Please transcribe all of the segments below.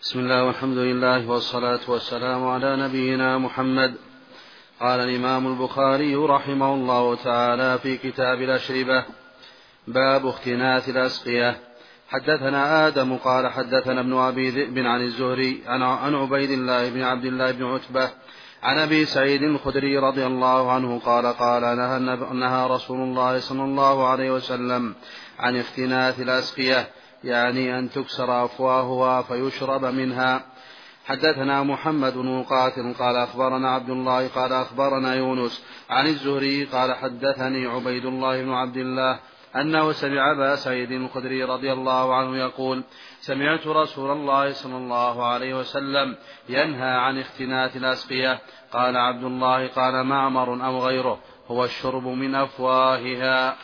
بسم الله والحمد لله والصلاة والسلام على نبينا محمد. قال الإمام البخاري رحمه الله تعالى في كتاب الأشربة: باب اختناث الأسقية. حدثنا آدم قال حدثنا ابن أبي ذئب عن الزهري عن عبيد الله بن عبد الله بن عتبة عن أبي سعيد الخدري رضي الله عنه قال نهى رسول الله صلى الله عليه وسلم عن اختناث الأسقية، يعني أن تكسر أفواهها فيشرب منها. حدثنا محمد بن مقاتل قال أخبرنا عبد الله قال أخبرنا يونس عن الزهري قال حدثني عبيد الله بن عبد الله أنه سمع أبا سعيد الخدري رضي الله عنه يقول: سمعت رسول الله صلى الله عليه وسلم ينهى عن اختناث الأسقية. قال عبد الله قال معمر أو غيره: هو الشرب من أفواهها.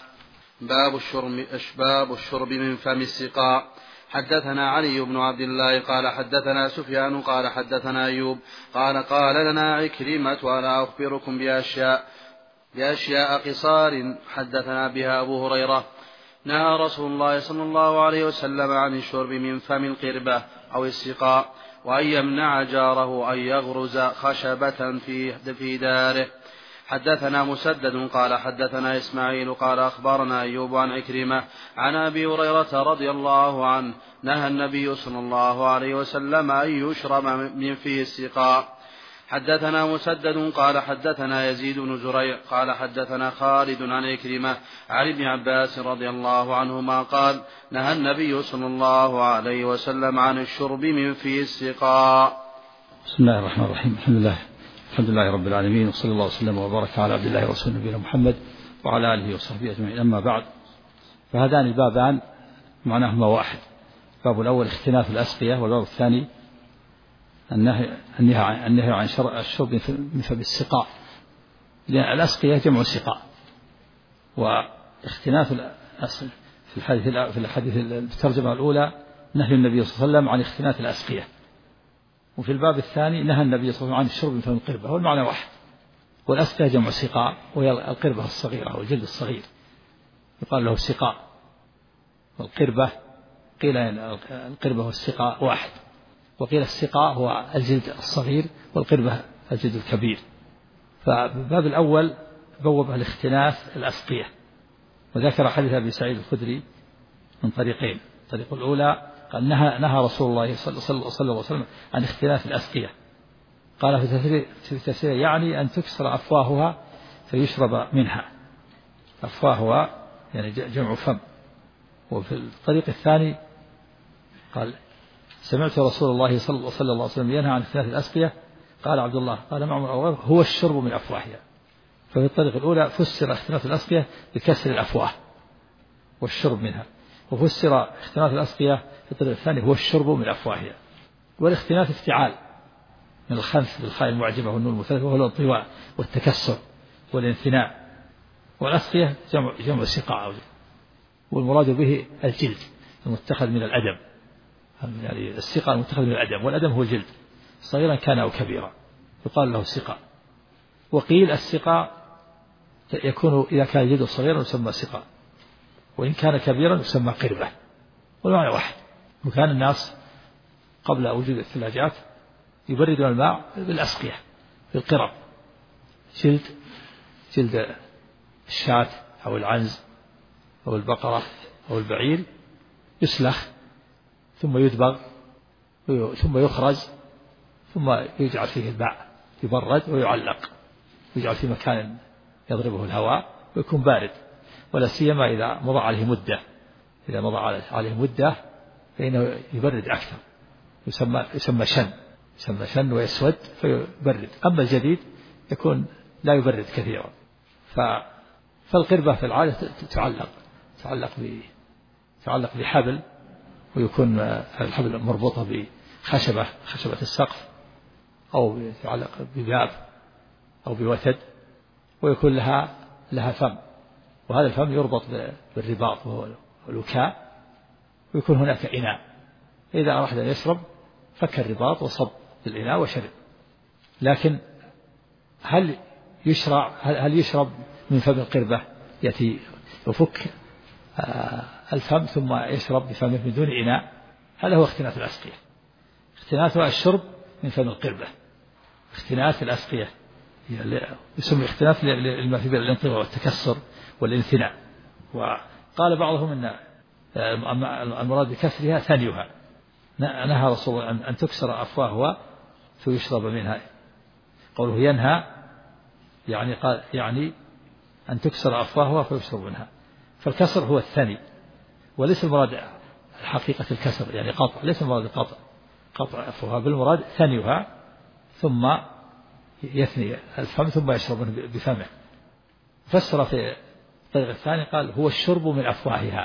باب الشرب من فم السقاء. حدثنا علي بن عبد الله قال حدثنا سفيان قال حدثنا أيوب قال لنا عكرمة: ألا أخبركم بأشياء قصار حدثنا بها أبو هريرة: نهى رسول الله صلى الله عليه وسلم عن الشرب من فم القربة أو السقاء، وأن يمنع جاره أن يغرز خشبة في داره. حدثنا مسدد قال حدثنا إسماعيل قال أخبرنا أيوب عن عكرمة عن أبي هريرة رضي الله عنه: نهى النبي صلى الله عليه وسلم أن يشرب من فيه السقاء. حدثنا مسدد قال حدثنا يزيد بن زريع قال حدثنا خالد عن عكرمة عن ابن عباس رضي الله عنهما قال: نهى النبي صلى الله عليه وسلم عن الشرب من فيه السقاء. بسم الله الرحمن الرحيم. الحمد لله رب العالمين، وصلى الله وسلم وبارك على عبد الله ورسوله نبينا محمد وعلى آله وصحبه أجمعين. أما بعد، فهذان البابان معناهما واحد: الباب الأول اختناث الأسقية، والباب الثاني النهي عن الشرب من فم السقاء، لأن الأسقية جمع سقاء، واختناث في الحديث الترجمة الأولى نهي النبي صلى الله عليه وسلم عن اختناث الأسقية، وفي الباب الثاني نهى النبي صلى الله عليه وسلم عن الشرب من فم القربة، والمعنى واحد. والأسقية جمع سقاء، وهي القربة الصغيرة أو الجلد الصغير يقال له سقاء. والقربة قيل القربة والسقاء واحد، وقيل السقاء هو الجلد الصغير والقربة الجلد الكبير. فالباب الأول بوب الاختناث الأسقية، وذكر حديث أبي سعيد الخدري من طريقين: الطريق الأولى قال نهى رسول الله صلى الله عليه وسلم عن اختناث الأسقية، قال في تفسيره يعني أن تكسر أفواهها فيشرب منها. أفواهها يعني جمع فم. وفي الطريق الثاني قال: سمعت رسول الله صلى الله عليه وسلم ينهى عن اختناث الأسقية. قال عبد الله قال معمر أو غيره: هو الشرب من أفواهها. ففي الطريق الأولى فسر اختناث الأسقية بكسر الأفواه والشرب منها، وفسر اختناث الأسقية في الطريق الثاني هو الشرب من أفواهها. والاختناث افتعال من الخنث بالخاء المعجمة والنون المثلثة، وهو الانطواء والتكسر والانثناء. والأسقية جمع سقاء، والمراد به الجلد المتخذ من الأدم، يعني السقاء المتخذ من الأدم، والأدم هو الجلد صغيرا كان أو كبيرا يقال له سقاء. وقيل السقاء يكون إذا كان الجلد صغيرا يسمى سقاء، وإن كان كبيرا يسمى قربة، والمعنى واحد. وكان الناس قبل وجود الثلاجات يبردون الماء بالأسقية، بالقرب، جلد الشاة أو العنز أو البقرة أو البعير يسلخ ثم يدبغ ثم يخرج ثم يجعل فيه الماء يبرد ويعلق، يجعل في مكان يضربه الهواء ويكون بارد، ولا سيما إذا مضى عليه مدة. إذا مضى عليه مدة فإنه يبرد أكثر، يسمى شن ويسود فيبرد. أما الجديد يكون لا يبرد كثيرا. فالقربة في العادة تعلق بحبل، ويكون الحبل مربوطة بخشبة السقف، أو يتعلق بباب أو بوتد، ويكون لها فم، وهذا الفم يربط بالرباط وهو الوكاء، ويكون هناك إناء. إذا أراد أن يشرب فك الرباط وصب بالإناء وشرب. لكن هل يشرب من فم القربة يأتي يفك الفم ثم يشرب بفمه من دون إناء؟ هذا هو اختناث الأسقية. اختناثها الشرب من فم القربة. اختناث الأسقية يسمى اختناث لما في الانطباع والتكسر والانثناء. وقال بعضهم أن المراد بكسرها ثنيها، نهى رسول الله أن تكسر أفواهها فيشرب منها. قوله ينهى يعني أن تكسر أفواهها فيشرب منها، فالكسر هو الثني، وليس المراد حقيقة الكسر يعني قطع، ليس المراد قطع أفواهها، بالمراد ثنيها ثم يثني الفم ثم يشرب بفمه. فسر في الطريق الثاني قال هو الشرب من أفواهها.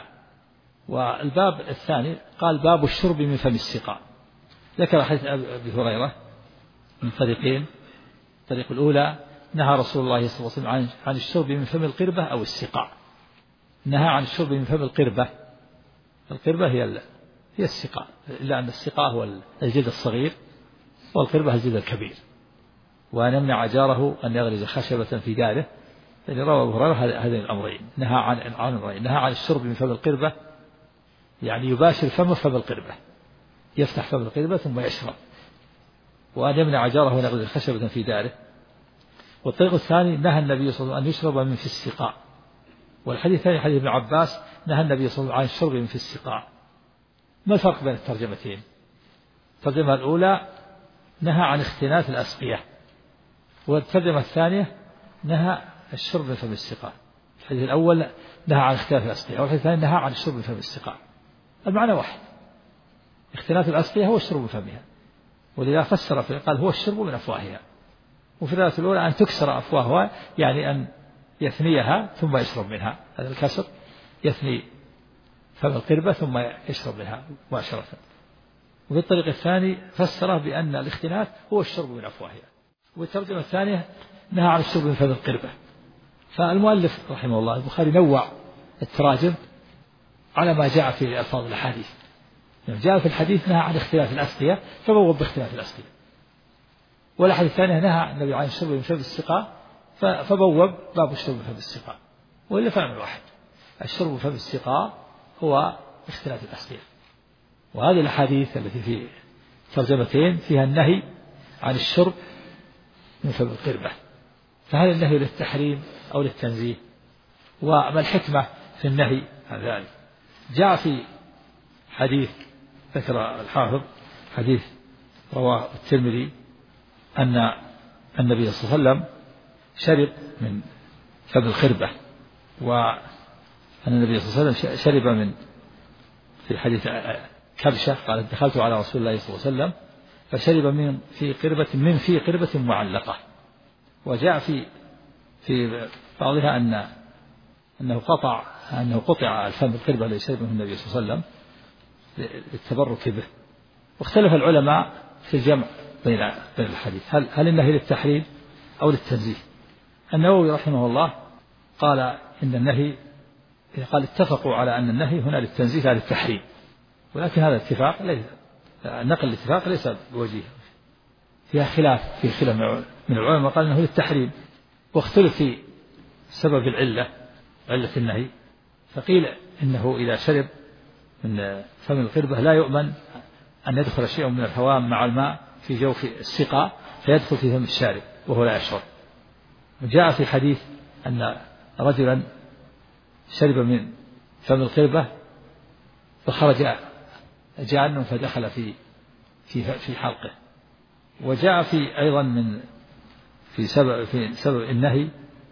والباب الثاني قال باب الشرب من فم السقاء. ذكر حديث أبي هريرة من طريقين. الطريق الأولى نهى رسول الله صلى الله عليه وسلم عن الشرب من فم القربة أو السقاء. نهى عن الشرب من فم القربة. القربة هي السقاء، إلا أن السقاء هو الجلد الصغير والقربة الجلد الكبير. وأن يمنع جاره أن يغرز خشبة في داره. يعني روى أبو هريرة هذين الأمرين. نهى عن أمرين: نهى عن الشرب من فم القربة، يعني يباشر فمه فم القربة، يفتح فم القربة ثم يشرب. وأن يمنع جاره أن يغرز خشبة في داره. والطريق الثاني نهى النبي صلى الله عليه وسلم أن يشرب من في السقاء. والحديث الثاني حديث ابن عباس نهى النبي صلى الله عليه وسلم عن الشرب من في السقاء. ما الفرق بين الترجمتين؟ الترجمة الأولى نهى عن اختناث الأسقية، والترجمة الثانية نهى الشرب من فم السقاء. الحديث الأول نهى عن اختناث الأسقية، والحديث الثاني نهى عن الشرب من فم السقاء. المعنى واحد، اختناث الأسقية هو الشرب من فمها، ولذا فسر قال هو الشرب من أفواهها. وفي الرواية الأولى أن تكسر أفواهها، يعني أن يثنيها ثم يشرب منها، هذا الكسر، يثني فم القربة ثم يشرب منها مباشرة. وفي الطريق الثاني فسره بأن الاختناث هو الشرب من أفواهها. والترجمة الثانية نهى عن الشرب من فم القربة. فالمؤلف رحمه الله البخاري نوع التراجم على ما جاء في ألفاظ الأحاديث. جاء في الحديث نهى عن اختلاف الأسقية فبوب باختلاف الأسقية، والحديث الثاني نهى النبي عن الشرب من فم السقاء فبوب باب الشرب من فم السقاء. وإلا فعل واحد، الشرب من فم السقاء هو اختلاف الأسقية. وهذه الأحاديث التي في ترجمتين فيها النهي عن الشرب من فم القربة، فهل النهي للتحريم أو للتنزيه؟ وما الحكمة في النهي عن ذلك؟ جاء في حديث ذكر الحافظ، حديث رواه الترمذي أن النبي صلى الله عليه وسلم شرب من فم القربة، وأن النبي صلى الله عليه وسلم شرب من في حديث كبشة قال دخلت على رسول الله صلى الله عليه وسلم فشرب من في قربة معلقة. وجاء في بعضها أنه قطع الفم القربة الذي شرب منه النبي صلى الله عليه وسلم للتبرك به. واختلف العلماء في الجمع بين الحديث، هل النهي للتحريم أو للتنزيه؟ النووي رحمه الله قال إن النهي، قال اتفقوا على أن النهي هنا للتنزيه لا للتحريم، ولكن هذا الاتفاق ليس نقل الاتفاق ليس بوجيه، في خلاف من العلماء قال انه للتحريم، واختلف في سبب علة النهي. فقيل انه اذا شرب من فم القربة لا يؤمن ان يدخل شيء من الهوام مع الماء في جوف السقاء فيدخل في فم الشارب وهو لا يشعر. وجاء في حديث ان رجلا شرب من فم القربة فخرج جان فدخل في حلقه. وجاء في أيضا في سبب النهي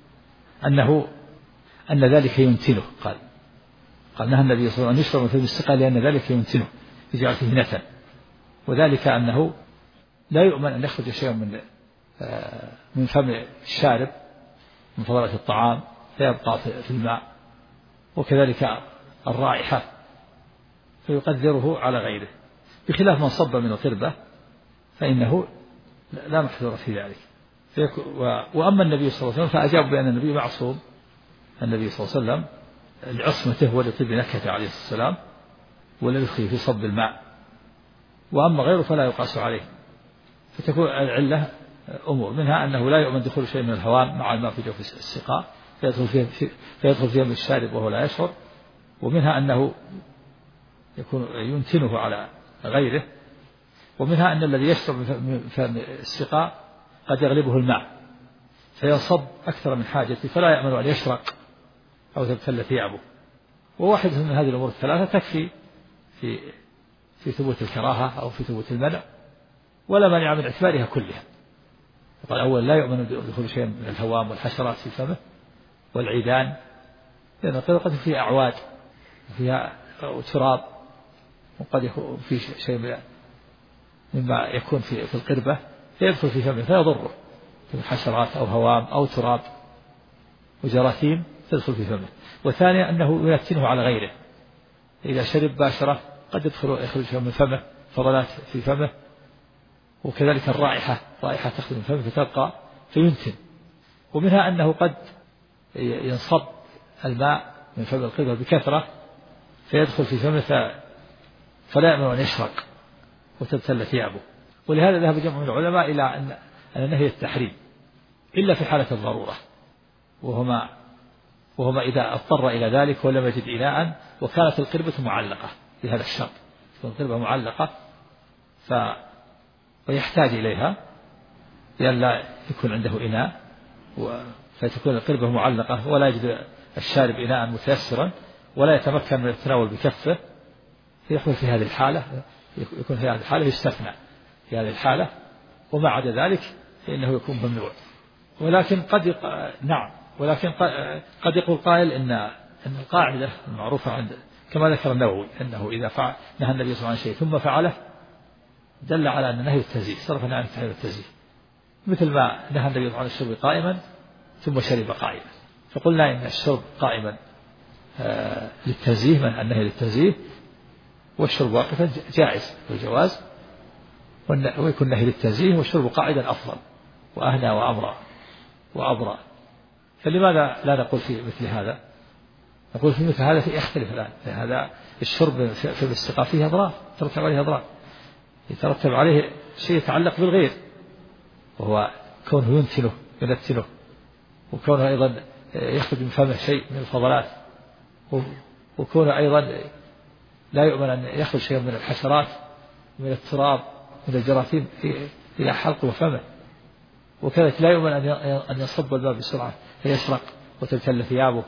أن ذلك يمتنه، قال نهى النبي صلى الله عليه وسلم أن يشرب من فم السقاء لأن ذلك يمتنه يجعل فيه نتن، وذلك أنه لا يؤمن أن يخرج شيء من فم الشارب من فضلة الطعام فيبقى في الماء، وكذلك الرائحة فيقدره على غيره، بخلاف من صب من القربة فإنه لا محذور في ذلك. وأما النبي صلى الله عليه وسلم فأجاب بأن النبي معصوم، النبي صلى الله عليه وسلم لعصمته ولطيب نكهته عليه السلام ولا يدخل في صب الماء، وأما غيره فلا يقاس عليه. فتكون العلة أمور، منها أنه لا يؤمن دخول شيء من الهوام مع الماء في جوف السقاء فيدخل فيه من الشارب وهو لا يشعر، ومنها أنه يكون ينتنه على غيره، ومنها أن الذي يشرب من فم السقاء قد يغلبه الماء فينصب أكثر من حاجته فلا يأمن أن يشرق أو تبتل ثيابه. وواحدة من هذه الأمور الثلاثة تكفي في ثبوت الكراهة أو في ثبوت المنع، ولا مانع من اعتبارها كلها. قال أول لا يؤمن بدخول شيء من الهوام والحشرات في فمه والعيدان، لأن القربة فيها أعواد وفيها تراب، وقد يكون في شيء مما يكون في القربة فيدخل في فمه فيضره من حشرات أو هوام أو تراب وجراثيم تدخل في فمه. والثانية أنه ينتنه على غيره، إذا شرب باشرة قد يخرج من فمه فضلات في فمه، وكذلك رائحة تخرج من فمه فتبقى فينتن. ومنها أنه قد ينصب الماء من فم القربة بكثرة فيدخل في فمه فلا يأمن أن يشرق وتبتل ثيابه. ولهذا ذهب جمع من العلماء إلى أن نهي التحريم إلا في حالة الضرورة، وهما إذا اضطر إلى ذلك ولم يجد إناء وكانت القربة معلقة بهذا الشرط، القربة معلقة ويحتاج إليها لئلا يكون عنده إناء فتكون القربة معلقة ولا يجد الشارب إناء متيسرا ولا يتمكن من التناول بكفه، فيحمل في هذه الحالة، يكون في هذه الحالة يستثنى في هذه الحالة، وما عدا ذلك فإنه يكون ممنوع. ولكن قد يقول قائل إن القاعدة المعروفة عند كما ذكر النووي أنه إذا فعل نهى النبي صلى الله عليه وسلم شيء ثم فعله دل على أن نهي التزييف، صرف عن تحريم التزييف، مثل ما نهى النبي صلى الله عليه وسلم عن الشرب قائما ثم شرب قائما، فقلنا إن الشرب قائما للتنزيه من النهي للتنزيه، والشرب واقفا جائز والجواز، ويكون النهي للتنزيه والشرب قاعدا أفضل وأهنى وأبرأ. فلماذا لا نقول في مثل هذا؟ نقول في مثل هذا يختلف الآن، هذا الشرب في الاستقاء فيه أضرار، يترتب عليه أضرار، يترتب عليه شيء يتعلق بالغير، وهو كونه ينتنه وكونه أيضا يخرج من فمه شيء من الفضلات، وكونه أيضا لا يؤمن أن يخرج شيء من الحشرات من التراب من الجراثيم إلى حلقه وفمه، وكذلك لا يؤمن أن يصب الماء بسرعة فيشرق وتبتل ثيابه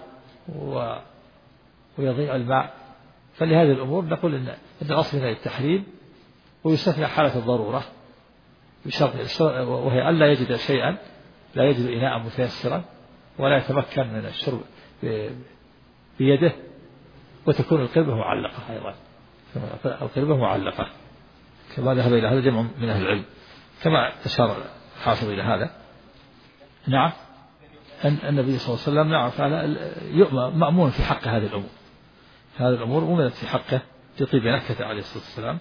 ويضيع الماء. فلهذه الأمور نقول إن الأصل هنا التحريم، ويستثنى حالة الضرورة بشرط وهي ألا يجد شيئا، لا يجد إناء متيسرا ولا يتمكن من الشرب بيده، وتكون القربة معلقة أيضا، القربة معلقة كما ذهب إلى هذا جمع من أهل العلم، كما أشار الحافظ إلى هذا. نعم النبي صلى الله عليه وسلم نعم فعل مأمون في حق هذه الأمور، هذه الأمور أمنت في حقه لطيب نكهة عليه الصلاة والسلام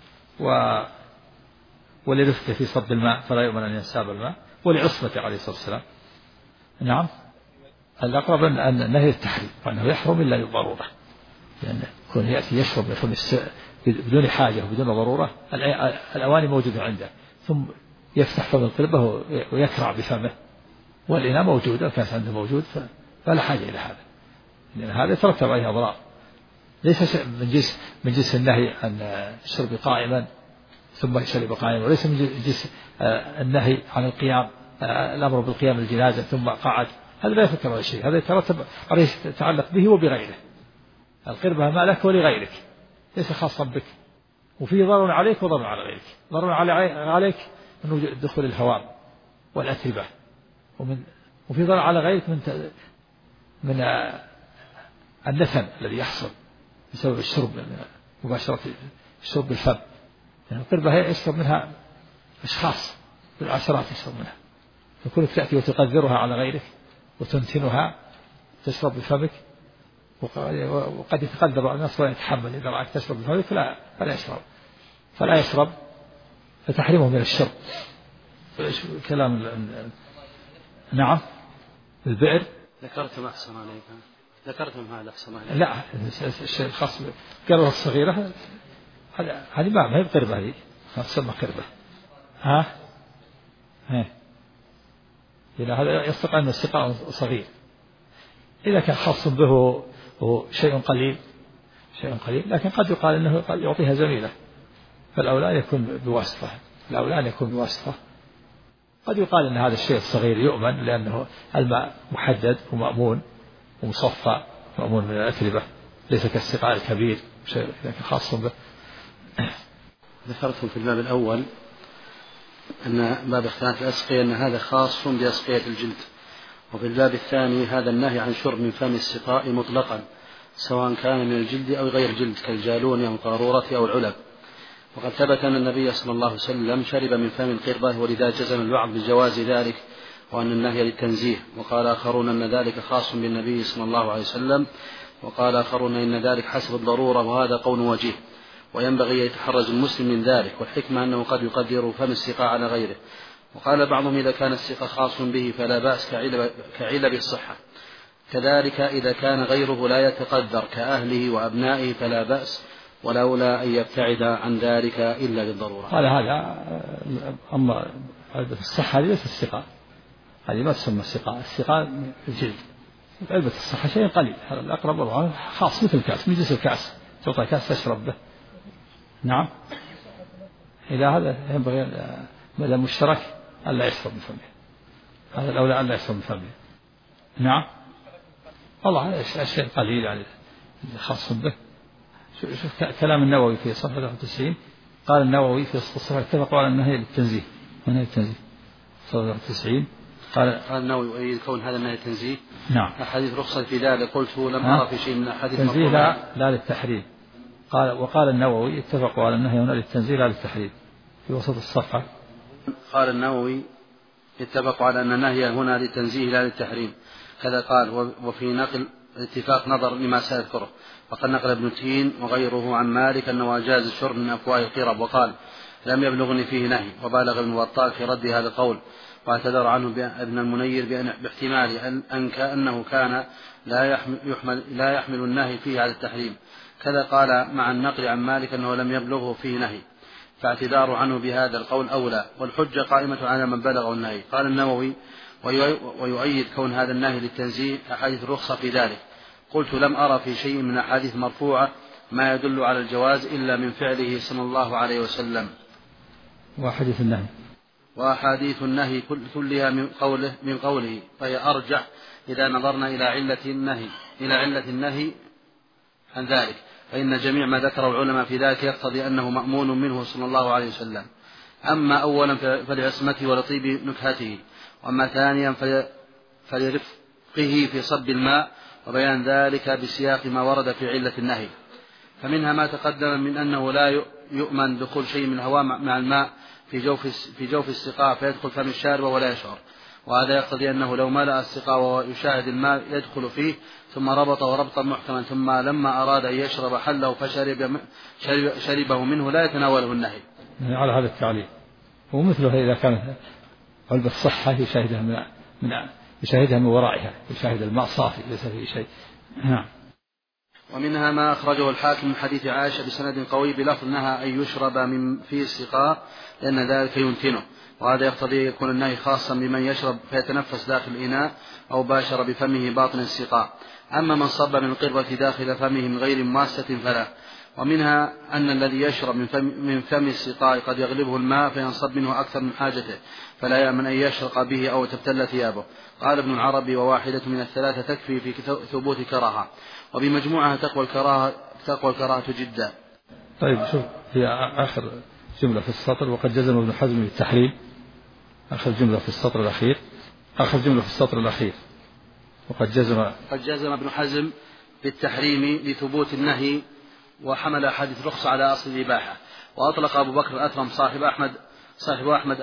ولرفقه في صب الماء فلا يؤمن أن ينساب الماء، ولعصمته عليه الصلاة والسلام. نعم الأقرب أن نهي التحريم وأنه يحرم إلا للضرورة، لأن يكون يأتي يشرب بدون حاجة وبدون ضرورة، الأواني موجودة عنده ثم يفتح فم القربة ويكرع بفمه، والإناء موجودة كانت عنده موجود فلا حاجة إلى هذا، لأن هذا يترتب عليه أضرار، ليس من جنس النهي عن الشرب قائما ثم شرب قائما، وليس من جنس النهي عن القيام، الأمر بالقيام الجنازة ثم قعد، هذا لا يفكر على شيء، هذا يترتب عليه يتعلق به وبغيره. القربة ما لك ولغيرك، ليس خاصا بك، وفيه ضرر عليك وضرر على غيرك. ضرر عليك من دخول الهوام والأتربة، وفي ضرر على غيرك من النتن الذي يحصل بسبب الشرب، مباشرة الشرب بالفم، يعني القربة هي يشرب منها أشخاص بالعشرات يشرب منها، فكونك تأتي وتقذرها على غيرك وتنتنها تشرب بفمك، وقد يتقدر على الناس ولا يتحمل، إذا رأيك تشرب بفمك فلا يشرب فتحرمه من الشرب. كلام نعم البئر ذكرتم أحسن عليك، ذكرتم هذا أحسن عليك. لا الشيء الخاص بالقربة الصغيرة هذه ما هي قربة، هذه تسمى قربة. إذا هذا يصدق أن السقاء صغير، إذا كان خاص به شيء قليل، لكن قد يقال أنه يعطيها زميلة فالأولى يكون بواسطة، الأولى أن يكون بواسطة. قد يقال أن هذا الشيء الصغير يؤمن لأنه الماء محدد ومأمون ومصفى، مأمون من الأتربة، ليس كالسقاء الكبير شيء خاص به. ذكرتم في الباب الأول أن باب اختلاف الأسقية أن هذا خاص بأسقية الجلد، وفي الباب الثاني هذا النهي عن شرب من فم السقاء مطلقا سواء كان من الجلد أو غير جلد كالجالون أو القارورة أو العلب. وقد ثبت أن النبي صلى الله عليه وسلم شرب من فم القربة، ولذا جزم البعض بجواز ذلك وأن النهي للتنزيه، وقال آخرون أن ذلك خاص بالنبي صلى الله عليه وسلم، وقال آخرون إن ذلك حسب الضرورة، وهذا قول وجيه، وينبغي يتحرز المسلم من ذلك، والحكمة أنه قد يقدر فم السقاء على غيره. وقال بعضهم إذا كان السقاء خاص به فلا بأس كعلب الصحة، كذلك إذا كان غيره لا يتقدر كأهله وأبنائه فلا بأس، ولولا أن يبتعد عن ذلك إلا للضرورة. قال هذا أما علبة الصحة هذه ليست السقاء، هذه ما تسمى السقاء، السقاء الجلد. علبة الصحة شيء قليل، هذا الأقرب والله خاص مثل الكأس، من جنس الكأس، تعطى كأس تشرب به. نعم، إذا هذا ينبغي ماذا مشترك ألا يشرب من فمه، هذا الأولى ألا يشرب من فمه. نعم، والله هذا الشيء قليل يعني خاص به. شوف كلام النووي في صفحة 91، قال النووي في الصفحة اتفقوا على النهي للتنزيه، ونهي التنزيه صفحة 90. قال النووي يؤيد كون هذا النهي التنزيه. نعم، أحاديث رخصة في ذلك قلت لم أرى في شيء من أحاديث تنزيه لا للتحريم. وقال النووي اتفقوا على النهي هنا للتنزيه لا للتحريم في وسط الصفحة. قال النووي اتفقوا على أن النهي هنا للتنزيه لا للتحريم، كذا قال. وفي نقل الاتفاق نظر لما سيذكره، وقد نقل ابن تين وغيره عن مالك أنه أجاز الشرب من أفواه القرب، وقال لم يبلغني فيه نهي، وبالغ ابن بطال في رد هذا القول، واعتذر عنه ابن المنير باحتمال أنه كان لا يحمل النهي فيه على التحريم، كذا قال مع النقل عن مالك أنه لم يبلغه فيه نهي، فاعتذار عنه بهذا القول أولى، والحجة قائمة على من بلغه النهي. قال النووي ويؤيد كون هذا النهي للتنزيه أحاديث الرخصة في ذلك. قلت لم أرى في شيء من أحاديث مرفوعة ما يدل على الجواز إلا من فعله صلى الله عليه وسلم. وأحاديث النهي كلها من قوله فهي أرجح إذا نظرنا إلى علة النهي عن ذلك، فإن جميع ما ذكره العلماء في ذلك يقتضي أنه مأمون منه صلى الله عليه وسلم. أما أولا فلعصمته ولطيب نكهته، وأما ثانيا فلرفقه في صب الماء، وبيان ذلك بسياق ما ورد في علة النهي. فمنها ما تقدم من أنه لا يؤمن دخول شيء من الهواء مع الماء في جوف السقاء فيدخل فم الشارب ولا يشعر، وهذا يقتضي أنه لو ملأ السقاء ويشاهد الماء يدخل فيه ثم ربطه ربطا محكما، ثم لما أراد أن يشرب حله فشربه منه لا يتناوله النهي. على هذا التعليل، ومثله إذا كانت علبة الصحة يشاهدها من ورائها، يشاهد الماء صافي ليس فيه شيء. نعم. ومنها ما أخرجه الحاكم من حديث عائشة بسند قوي بلفظ نهى أن يشرب من فيه السقاء لأن ذلك يمكنه، وهذا يقتضي يكون النهي خاصا بمن يشرب فيتنفس داخل الإناء أو باشر بفمه باطن السقاء. أما من صب من القربة داخل فمه من غير ماسة فلا. ومنها أن الذي يشرب من فم السقاء قد يغلبه الماء فينصب منه أكثر من حاجته، فلا يأمن أن يشرق به أو تبتل ثيابه. قال ابن العربي وواحدة من الثلاثة تكفي في ثبوت كراهة، وبمجموعها تقوى الكراهة جدا. طيب شوف في آخر جملة في السطر، وقد جزم ابن حزم بالتحريم، آخر جملة في السطر الأخير، وقد جزم ابن حزم بالتحريم لثبوت النهي، وحمل أحاديث رخصة على أصل الإباحة. وأطلق أبو بكر الأثرم صاحب أحمد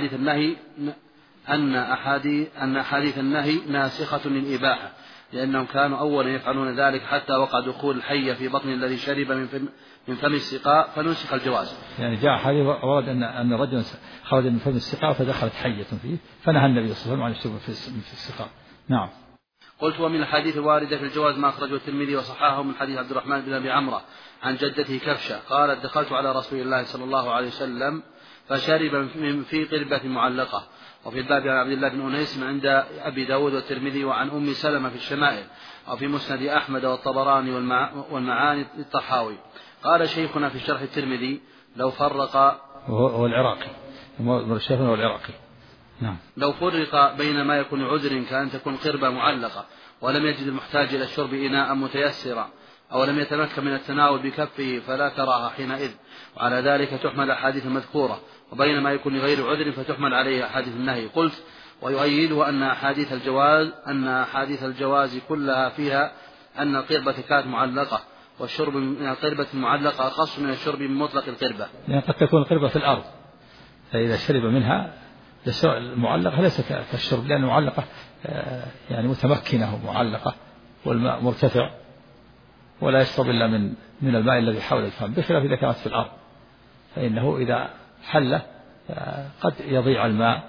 أن أحاديث النهي ناسخة للإباحة، لأنهم كانوا أولا يفعلون ذلك حتى وقع دخول الحية في بطن الذي شرب من فم السقاء فنسخ الجواز. يعني جاء حديث ورد أن رجلا خرج من فم السقاء فدخلت حية فيه فنهى النبي صلى الله عليه وسلم عن الشرب في السقاء. نعم. قلت ومن الحديث الواردة في الجواز ما أخرجه الترمذي وصححه من حديث عبد الرحمن بن أبي عمرة عن جدته كبشة قالت دخلت على رسول الله صلى الله عليه وسلم فشرب في قربة معلقة. وفي الباب عن عبد الله بن أنيس عند أبي داود والترمذي، وعن أم سلمة في الشمائل، وفي مسند أحمد والطبراني والمعاني الطحاوي. قال شيخنا في شرح الترمذي لو فرق هو العراقي، الشافعي هو العراقي. نعم. لو فرق بين ما يكون عذر كأن تكون قربة معلقة ولم يجد المحتاج إلى الشرب إناء متيسرا أو لم يتمكن من التناول بكفه فلا كراهة حينئذ، وعلى ذلك تحمل أحاديث المذكورة، وبين ما يكون غير عذر فتحمل عليه أحاديث النهي. قلت ويؤيده أن أحاديث الجواز كلها فيها أن القربة كانت معلقة، والشرب من القربة المعلقة أخص من الشرب من مطلق القربة، يعني قد تكون القربة في الأرض فإذا شرب منها المعلقة ليس كالشرب، لأن المعلقة يعني متمكنة ومعلقة والماء مرتفع ولا يشرب إلا من الماء الذي حول الفم، بخلاف إذا كانت في الأرض فإنه إذا حل قد يضيع الماء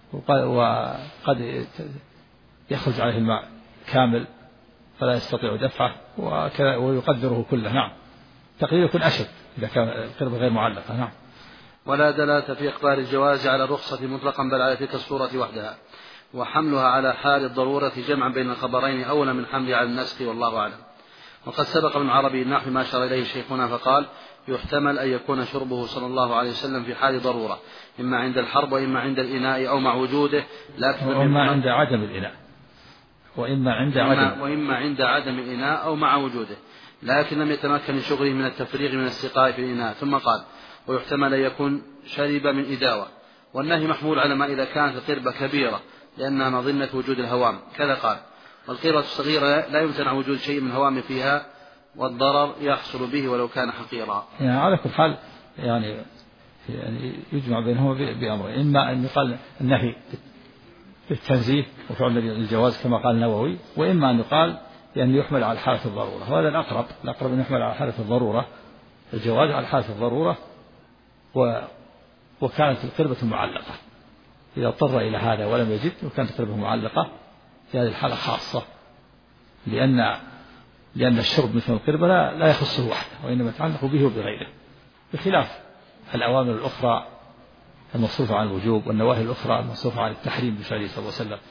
وقد يخرج عليه الماء كامل فلا يستطيع دفعه ويقدره كله. نعم. تقدير يكون أشد إذا كان القربة غير معلقة. نعم. ولا دلالة في إخبار الجواز على الرخصة مطلقا بل على تلك الصورة وحدها، وحملها على حال الضرورة جمعا بين الخبرين أولى من حملها على النسخ، والله أعلم. وقد سبق من عربي النحو ما أشار إليه شيخنا فقال يحتمل أن يكون شربه صلى الله عليه وسلم في حال ضرورة، إما عند الحرب وإما عند الإناء أو مع وجوده، لكن وإما عند عدم الإناء وإما عند عدم الإناء أو مع وجوده، لكن لم يتمكن شغله من التفريغ من السقاء في الإناء. ثم قال ويحتمل أن يكون شرب من إداوة، والنهي محمول على ما إذا كانت القربة كبيرة لأنها مظنة وجود الهوام، كذا قال. والقربة الصغيرة لا يمتنع وجود شيء من الهوام فيها والضرر يحصل به ولو كان حقيرا. يعني على كل حال يعني يجمع بينهما بأمرين، إما أن يقال النهي بالتنزيه وفعل الجواز كما قال النووي، وإما أن يقال لأنه يحمل على حالة الضرورة، وهذا الأقرب أن يحمل على حالة الضرورة، الجواز على حالة الضرورة وكانت القربة معلقة، إذا اضطر إلى هذا ولم يجد وكانت القربة معلقة في هذه الحالة خاصة، لأن الشرب مثل القربة لا يخصه وحده وإنما يتعلق به وبغيره، بخلاف الأوامر الأخرى المصروفة عن الوجوب والنواهي الأخرى المصروفة عن التحريم بفعله صلى الله عليه وسلم.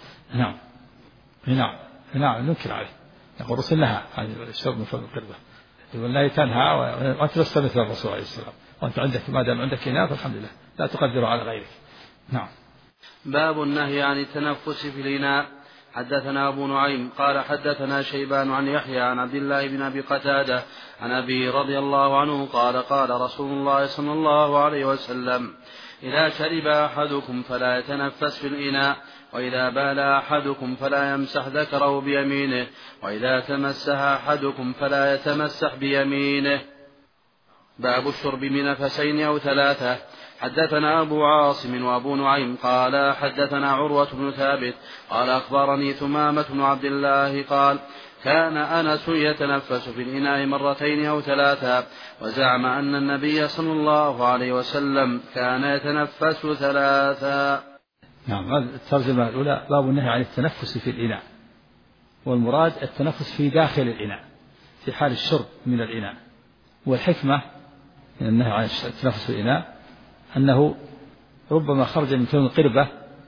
نعم ننكر عليه، نقول رسل نهى عن الشرب مثل القربة، والله تنهى وأنت لست مثل الرسول عليه السلام، وأنت عندك ما دام عندك إناء فالحمد لله لا تقدر على غيرك. نعم. باب النهي عن التنفس في الإناء. حدثنا أبو نعيم قال حدثنا شيبان عن يحيى عن عبد الله بن أبي قتادة عن أبي رضي الله عنه قال قال رسول الله صلى الله عليه وسلم إذا شرب أحدكم فلا يتنفس في الإناء، وإذا بال أحدكم فلا يمسح ذكره بيمينه، وإذا تمسح أحدكم فلا يتمسح بيمينه. باب الشرب بنفسين أو ثلاثة. حدثنا أبو عاصم وأبو نعيم قال حدثنا عروة بن ثابت قال أخبرني ثمامة بن عبد الله قال كان أنس يتنفس في الإناء مرتين أو ثلاثة، وزعم أن النبي صلى الله عليه وسلم كان يتنفس ثلاثا. نعم. الترجمة الأولى باب النهي عن التنفس في الإناء، والمراد التنفس في داخل الإناء في حال الشرب من الإناء، والحكمة من النهي عن التنفس في الإناء أنه ربما خرج من كون القربة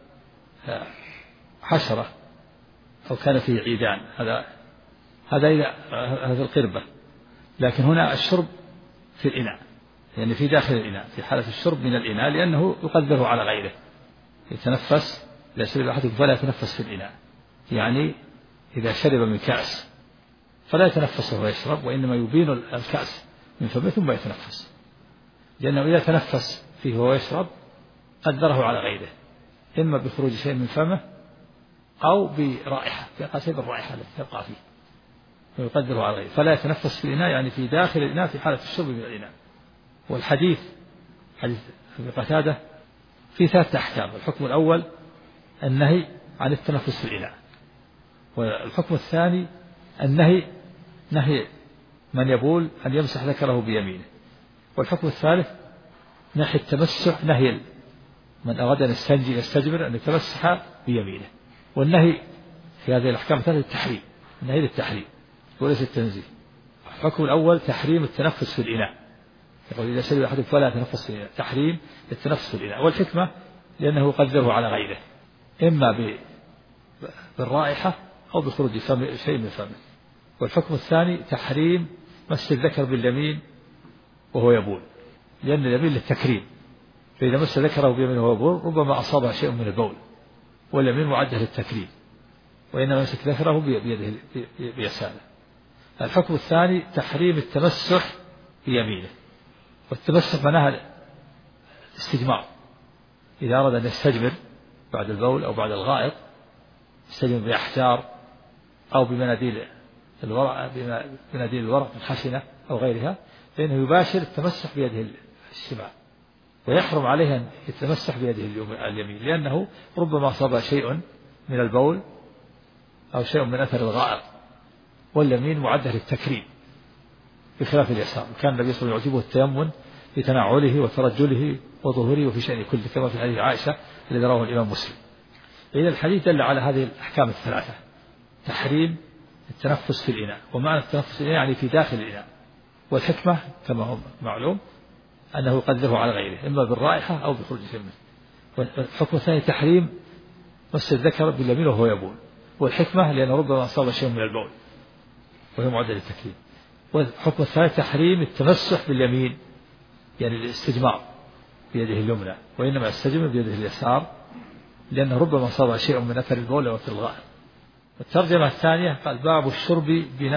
حشرة أو كان فيه عيدان، هذا القربة، لكن هنا الشرب في الإناء يعني في داخل الإناء في حالة الشرب من الإناء، لأنه يقدره على غيره. يتنفس إذا شرب أحدكم فلا يتنفس في الإناء، يعني إذا شرب من كأس فلا يتنفس وهو يشرب، وإنما يبين الكأس من فمه ثم يتنفس، لأنه إذا تنفس فيه وهو يشرب قدره على غيره، إما بخروج شيء من فمه أو برائحة، يقع شيء بالرائحة التي تبقى فيه ويقدره على غيره. فلا يتنفس في الإناء يعني في داخل الإناء في حالة الشرب من الإناء. والحديث حديث أبي قتادة في 3 أحكام. الحكم الأول النهي عن التنفس في الإناء، والحكم الثاني النهي نهي من يبول أن يمسح ذكره بيمينه، والحكم الثالث نهي التمسح، نهي من أراد أن يستجمر أن يتمسح بيمينه. والنهي في هذه الأحكام الثلاثة التحريم، النهي للتحريم وليس التنزيه. الحكم الأول تحريم التنفس في الإناء، يقول إذا شرب أحدكم فلا يتنفس في الإناء، تحريم التنفس في الإناء. والحكمة لأنه يقدره على غيره، إما بالرائحة أو بخروج شيء من فمه. والحكم الثاني تحريم مس الذكر باليمين وهو يبول، لأن اليمين للتكريم، فإذا مس ذكره بيمينه وهو يبول ربما أصابه شيء من البول، واليمين معدة للتكريم، وإنما يمسك ذكره بيده بيساره. الحكم الثاني تحريم التمسح بيمينه، والتمسح معناها الاستجمار، إذا أراد أن يستجمر بعد البول أو بعد الغائط يستجمر بأحجار أو بمناديل الورق الخشنة أو غيرها، فإنه يباشر التمسح بيده الشمال، ويحرم عليه أن يتمسح بيده اليمين، لأنه ربما أصاب شيء من البول أو شيء من أثر الغائط، واليمين معدة للتكريم بخلاف اليسار. كان النبي صلى الله عليه وسلم يعجبه التيمم في تنعله وترجله وظهوره وفي شأن كله، كما في حديث عائشة الذي رواه الإمام مسلم. إذا الحديث دل على هذه الأحكام الثلاثة: تحريم التنفس في الإناء، ومعنى التنفس في الإناء يعني في داخل الإناء، والحكمة كما هو معلوم أنه يقدره على غيره إما بالرائحة أو بخروج فمه. والحكم الثاني تحريم مس الذكر باليمين وهو يبول، والحكمة لأنه ربما أصاب شيء من البول وهي معدل للتكريم. والحكم الثالث تحريم التمسح باليمين يعني الاستجمار بيده اليمنى، وإنما يستجمر بيده اليسار لأنه ربما أصاب شيء من أثر البول أو أثر الغائط. الترجمة الثانية قال: باب الشرب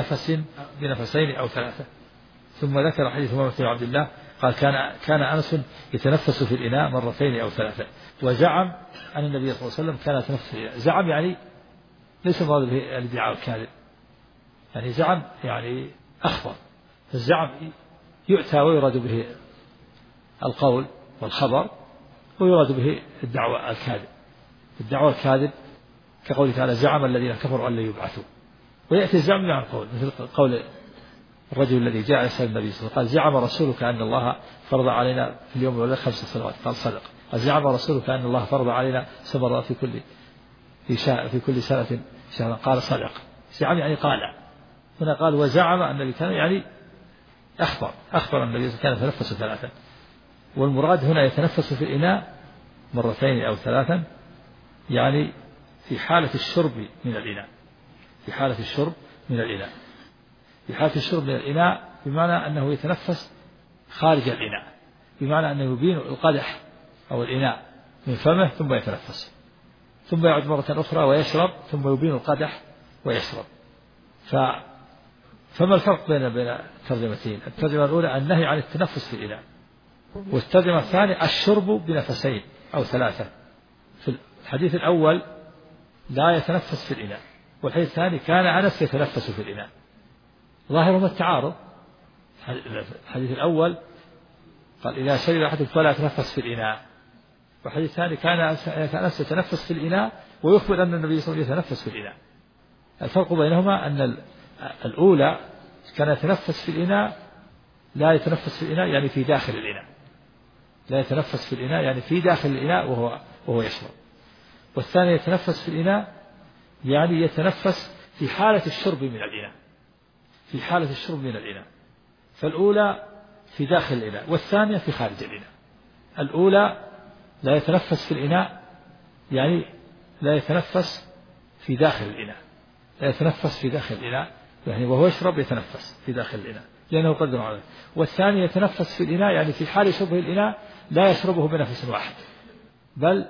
بنفسين أو ثلاثة. ثم ذكر حديث عمر بن عبد الله قال: كان أنس يتنفس في الإناء مرتين أو ثلاثة. وزعم أن النبي صلى الله عليه وسلم كان يتنفس في الإناء. زعم يعني ليس مراد به الادعاء الكاذب، يعني زعم يعني أخبر. فالزعم يؤتى ويراد به القول والخبر، ويراد به الدعوة الكاذب. الدعوة الكاذب كقوله تعالى: زعم الذين كفروا أن لا يبعثوا. ويأتي الزعم مع القول، مثل قول الرجل الذي جاء يسأل النبي صلى الله عليه وسلم قال: زعم رسولك أن الله فرض علينا في اليوم والليلة 5 صلوات. قال: صدق. قال: زعم رسولك أن الله فرض علينا سمرات في كل سنة شهرا. قال: صدق. زعم يعني قال. هنا قال: وزعم النبي كان يعني أخبر النبي كان يتنفس 3. والمراد هنا يتنفس في الإناء مرتين أو 3، يعني في حالة الشرب من الإناء. في حالة الشرب من الإناء. في حالة الشرب من الإناء بمعنى أنه يتنفس خارج الإناء، بمعنى أنه يبين القدح أو الإناء من فمه ثم يتنفس، ثم يعود مرة أخرى ويشرب، ثم يبين القدح ويشرب. فما الفرق بين الترجمتين؟ الترجمة الأولى النهي عن التنفس في الإناء، والترجمة الثانية الشرب بنفسين أو 3. في الحديث الأول لا يتنفس في الإناء، والحديث الثاني كان أنس يتنفس في الإناء. ظاهرهما التعارض. الحديث الأول قال: إذا شرب أحدكم فلا يتنفس في الإناء، والحديث الثاني كان أنس يتنفس في الإناء ويخبر أن النبي صلى الله عليه وسلم يتنفس في الإناء. الفرق بينهما أن الأولى كان يتنفس في الإناء، لا يتنفس في الإناء يعني في داخل الإناء، لا يتنفس في الإناء يعني في داخل الإناء وهو يشرب. والثاني يتنفس في الإناء يعني يتنفس في حالة الشرب من الإناء، في حالة الشرب من الإناء. فالأولى في داخل الإناء، والثانية في خارج الإناء. الأولى لا يتنفس في الإناء يعني لا يتنفس في داخل الإناء، لا يتنفس في داخل الإناء يعني وهو يشرب يتنفس في داخل الإناء لأنه قدر عليه. والثاني يتنفس في الإناء يعني في حال شربه الإناء لا يشربه بنفس واحد، بل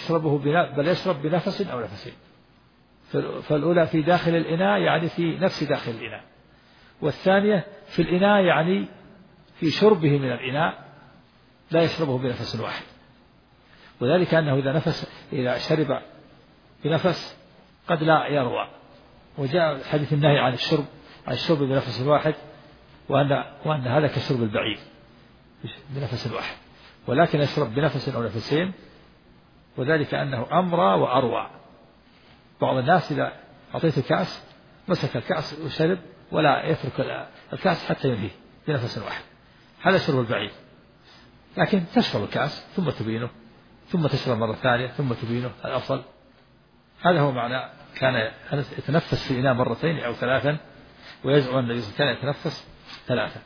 يشرب بنفس أو نفسين. فالأولى في داخل الإناء يعني في نفس داخل الإناء، والثانية في الإناء يعني في شربه من الإناء لا يشربه بنفس واحد. وذلك أنه إذا شرب بنفس قد لا يروى. وجاء حديث النهي عن الشرب بنفس واحد، وأن هذا كشرب البعير بنفس واحد، ولكن يشرب بنفس أو نفسين، وذلك أنه أمرى وأروى. بعض الناس إذا أعطيته كأس مسك الكأس وشرب ولا يترك الكأس حتى ينهيه بنفس واحد، هذا شرب البعير. لكن تشرب الكأس ثم تبينه، ثم تشرب مرة ثانية ثم تبينه، الأفضل. هذا هو معنى كان يتنفس في الإناء مرتين أو 3، ويزعم أن النبي كان يتنفس 3.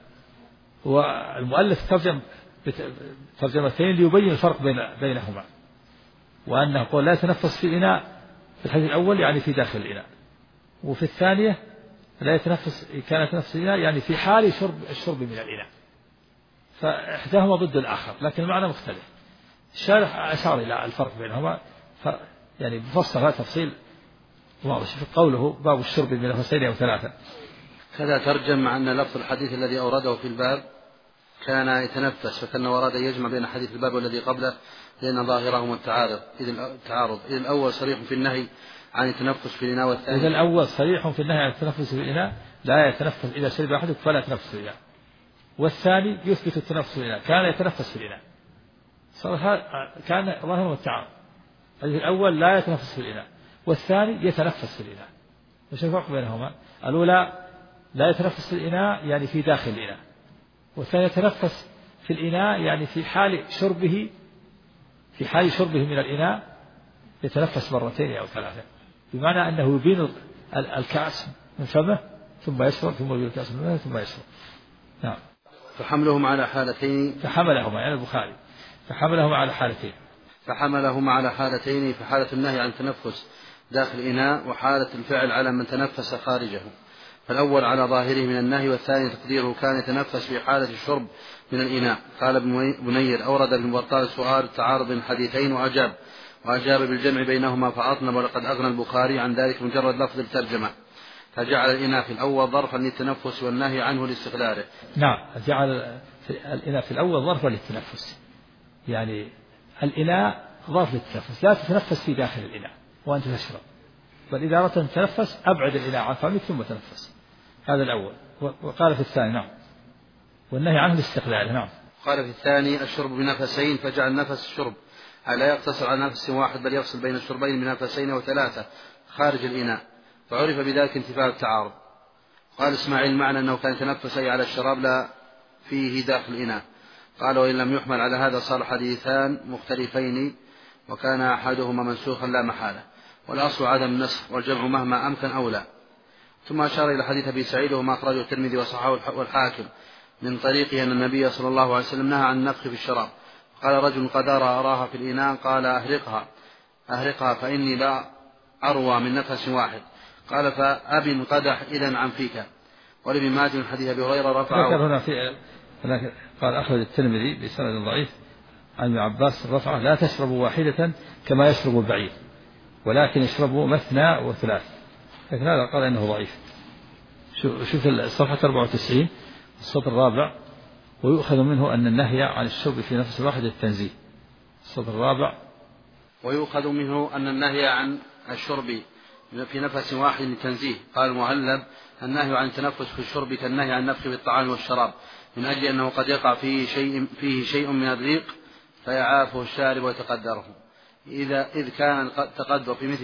والمؤلف ترجم ترجمتين ليبين الفرق بينهما، وأنه قال لا يتنفس في الإناء في الحديث الأول يعني في داخل الإناء، وفي الثانية لا يتنفس كان يتنفس في الإناء يعني في حال الشرب من الإناء. فإحداهما ضد الآخر لكن المعنى مختلف. الشارح أشار إلى الفرق بينهما يعني بفصل تفصيل واضح في قوله باب الشرب بنفسين أو ثلاثة. كذا ترجم مع أن لفظ الحديث الذي أورده في الباب كان يتنفس، فكان أراد أن يجمع بين حديث الباب والذي قبله لأن ظاهرهما التعارض. إذ الأول صريح في النهي عن التنفس في الإناء، والثاني إذا الأول صريح في النهي عن التنفس في الإناء لا يتنفس إذا شرب أحدكم فلا يتنفس في الإناء، والثاني يثبت التنفس في الإناء كان يتنفس في الإناء، كان ظاهرهما التعارض. الأول لا يتنفس في الإناء والثاني يتنفس في الإناء، وش الفرق بينهما؟ الأولى لا يتنفس في الإناء يعني في داخل الإناء، والثاني يتنفس في الإناء يعني في حال شربه من الإناء يتنفس مرتين أو ثلاثة، بمعنى أنه يبين الكأس من فمه ثم يشرب ثم يبين الكأس من فمه ثم يشرب. نعم. فحملهما على حالتين، فحملهما يعني البخاري فحملهما على حالتين، فحالة النهي عن التنفس داخل الإناء وحالة الفعل على من تنفس خارجه. فالأول على ظاهره من النهي، والثاني تقديره كان يتنفس في حالة الشرب من الإناء. قال ابن بنير أورد في الموطأ السؤال تعارض الحديثين وأجاب بالجمع بينهما فأطنب، ولقد أغنى البخاري عن ذلك مجرد لفظ الترجمة، فجعل الإناء في الأول ظرفا للتنفس والنهي عنه لاستقلاله. نعم، جعل الإناء في الأول ظرفا للتنفس، يعني الإناء ظرف للتنفس، لا تتنفس في داخل الإناء وأنت تشرب، بل إذا أردت أن تتنفس أبعد الإناء عن فمك ثم تنفس. هذا الأول. وقال في الثاني نعم والنهي عنه الاستقلال. نعم. قال في الثاني الشرب بنفسين، فجعل نفس الشرب لا يقتصر على نفس واحد بل يفصل بين الشربين بنفسين وثلاثة خارج الإناء، فعرف بذلك انتفاء التعارض. قال إسماعيل معنى أنه كان يتنفس أي على الشراب لا فيه داخل الإناء. قال وإن لم يحمل على هذا صار حديثان مختلفين وكان أحدهما منسوخا لا محالة، والأصل عدم النسخ والجمع مهما أمكن أولى. ثم أشار إلى حديث أبي سعيد وما أخرجه الترمذي وصححه والحاكم من طريقه أن النبي صلى الله عليه وسلم نهى عن النفخ في الشراب. قال رجل قد أراها في الإناء، قال أهرقها فإني لا أروى من نفس واحد. قال فأبن قدح إذن عن فيك. ولابن ماجه من حديث أبي هريرة رفعه. ذكر هنا قال أخرج الترمذي بسند ضعيف عن ابن عباس رفعه لا تشربوا واحدة كما يشرب البعير ولكن اشربوا مثنى وثلاث، لكن هذا قال إنه ضعيف. شوف الصفحة 94 السطر الرابع، ويؤخذ منه أن النهي عن الشرب في نفس واحد التنزيه. السطر الرابع ويؤخذ منه أن النهي عن الشرب في نفس واحد للتنزيه. قال المهلب النهي عن التنفس في الشرب كالنهي عن النفخ بالطعام والشراب، من أجل أنه قد يقع فيه شيء من الريق فيعافه الشارب ويتقدره، إذ كان التقدر في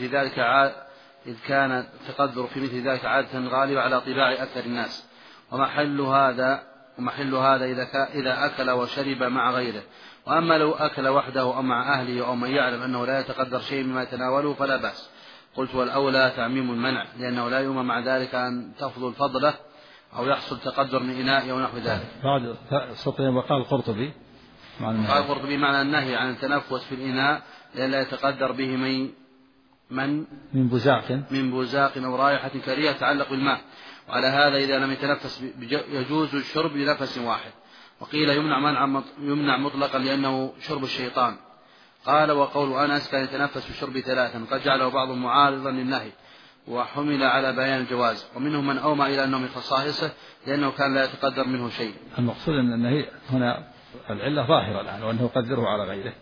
مثل ذلك عادة غالبة على طباع أكثر الناس، ومحل هذا إذا أكل وشرب مع غيره. وأما لو أكل وحده أو مع أهله أو من يعلم أنه لا يتقدر شيء مما يتناوله فلا بأس. قلت والأولى تعميم المنع، لأنه لا يؤمن مع ذلك أن تفضل فضله أو يحصل تقدر من إناء أو نحو ذلك. بعد سطرين وقال القرطبي معنى النهي عن التنفس في الإناء لأن لا يتقدر به من بزاق أو رائحة كريهة تتعلق بالماء. وعلى هذا إذا لم يتنفس يجوز الشرب بنفس واحد. وقيل يمنع مطلقا لأنه شرب الشيطان. قال وقول أنس كان يتنفس في الشرب ثلاثا، قد جعله بعضهم معارضا للنهي وحمل على بيان الجواز، ومنهم من أومى إلى أنه من خصائصه لأنه كان لا يتقدر منه شيء. المقصود أن النهي هنا العلة ظاهرة الآن وأنه يقدره على غيره،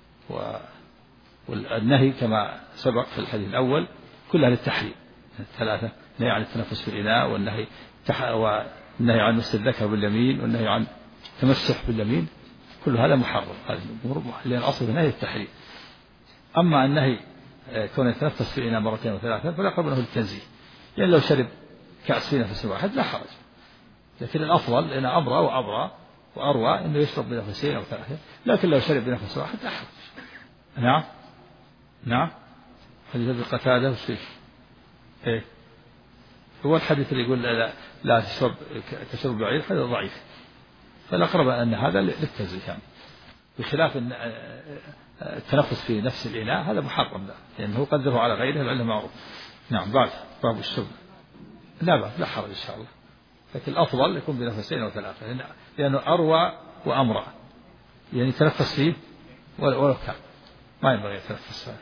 والنهي كما سبق في الحديث الأول كلها للتحريم الثلاثة، النهي عن التنفس في الإناء والنهي عن مس الذكر باليمين والنهي عن تمسح باليمين، كل هذا محرم، لأن أصل النهي التحريم. أما النهي كون يتنفس في الإناء مرتين وثلاثة فلا قبل له التنزيه، يعني لو شرب كأس في نفس واحد لا حرج، لكن الأفضل لأن أبرى وأروى أنه يشرب بنفسين أو ثلاثة، لكن لو شرب بنفس واحد لا حرج. نعم حديث أبي قتادة وشيء هو الحديث اللي يقول لا تشرب بعير، هذا ضعيف، فالأقرب أن هذا للتنزيه يعني. بخلاف التنفس في نفس الإناء هذا محرم لأنه قدره على غيره العلة معروف. نعم. بعد باب الشرب لا حرج إن شاء الله، لكن الأفضل يكون بنفسين أو ثلاثة، لأنه وأمرأة، يعني يتنفس فيه ولو كان ما ينبغي يتنفس فيه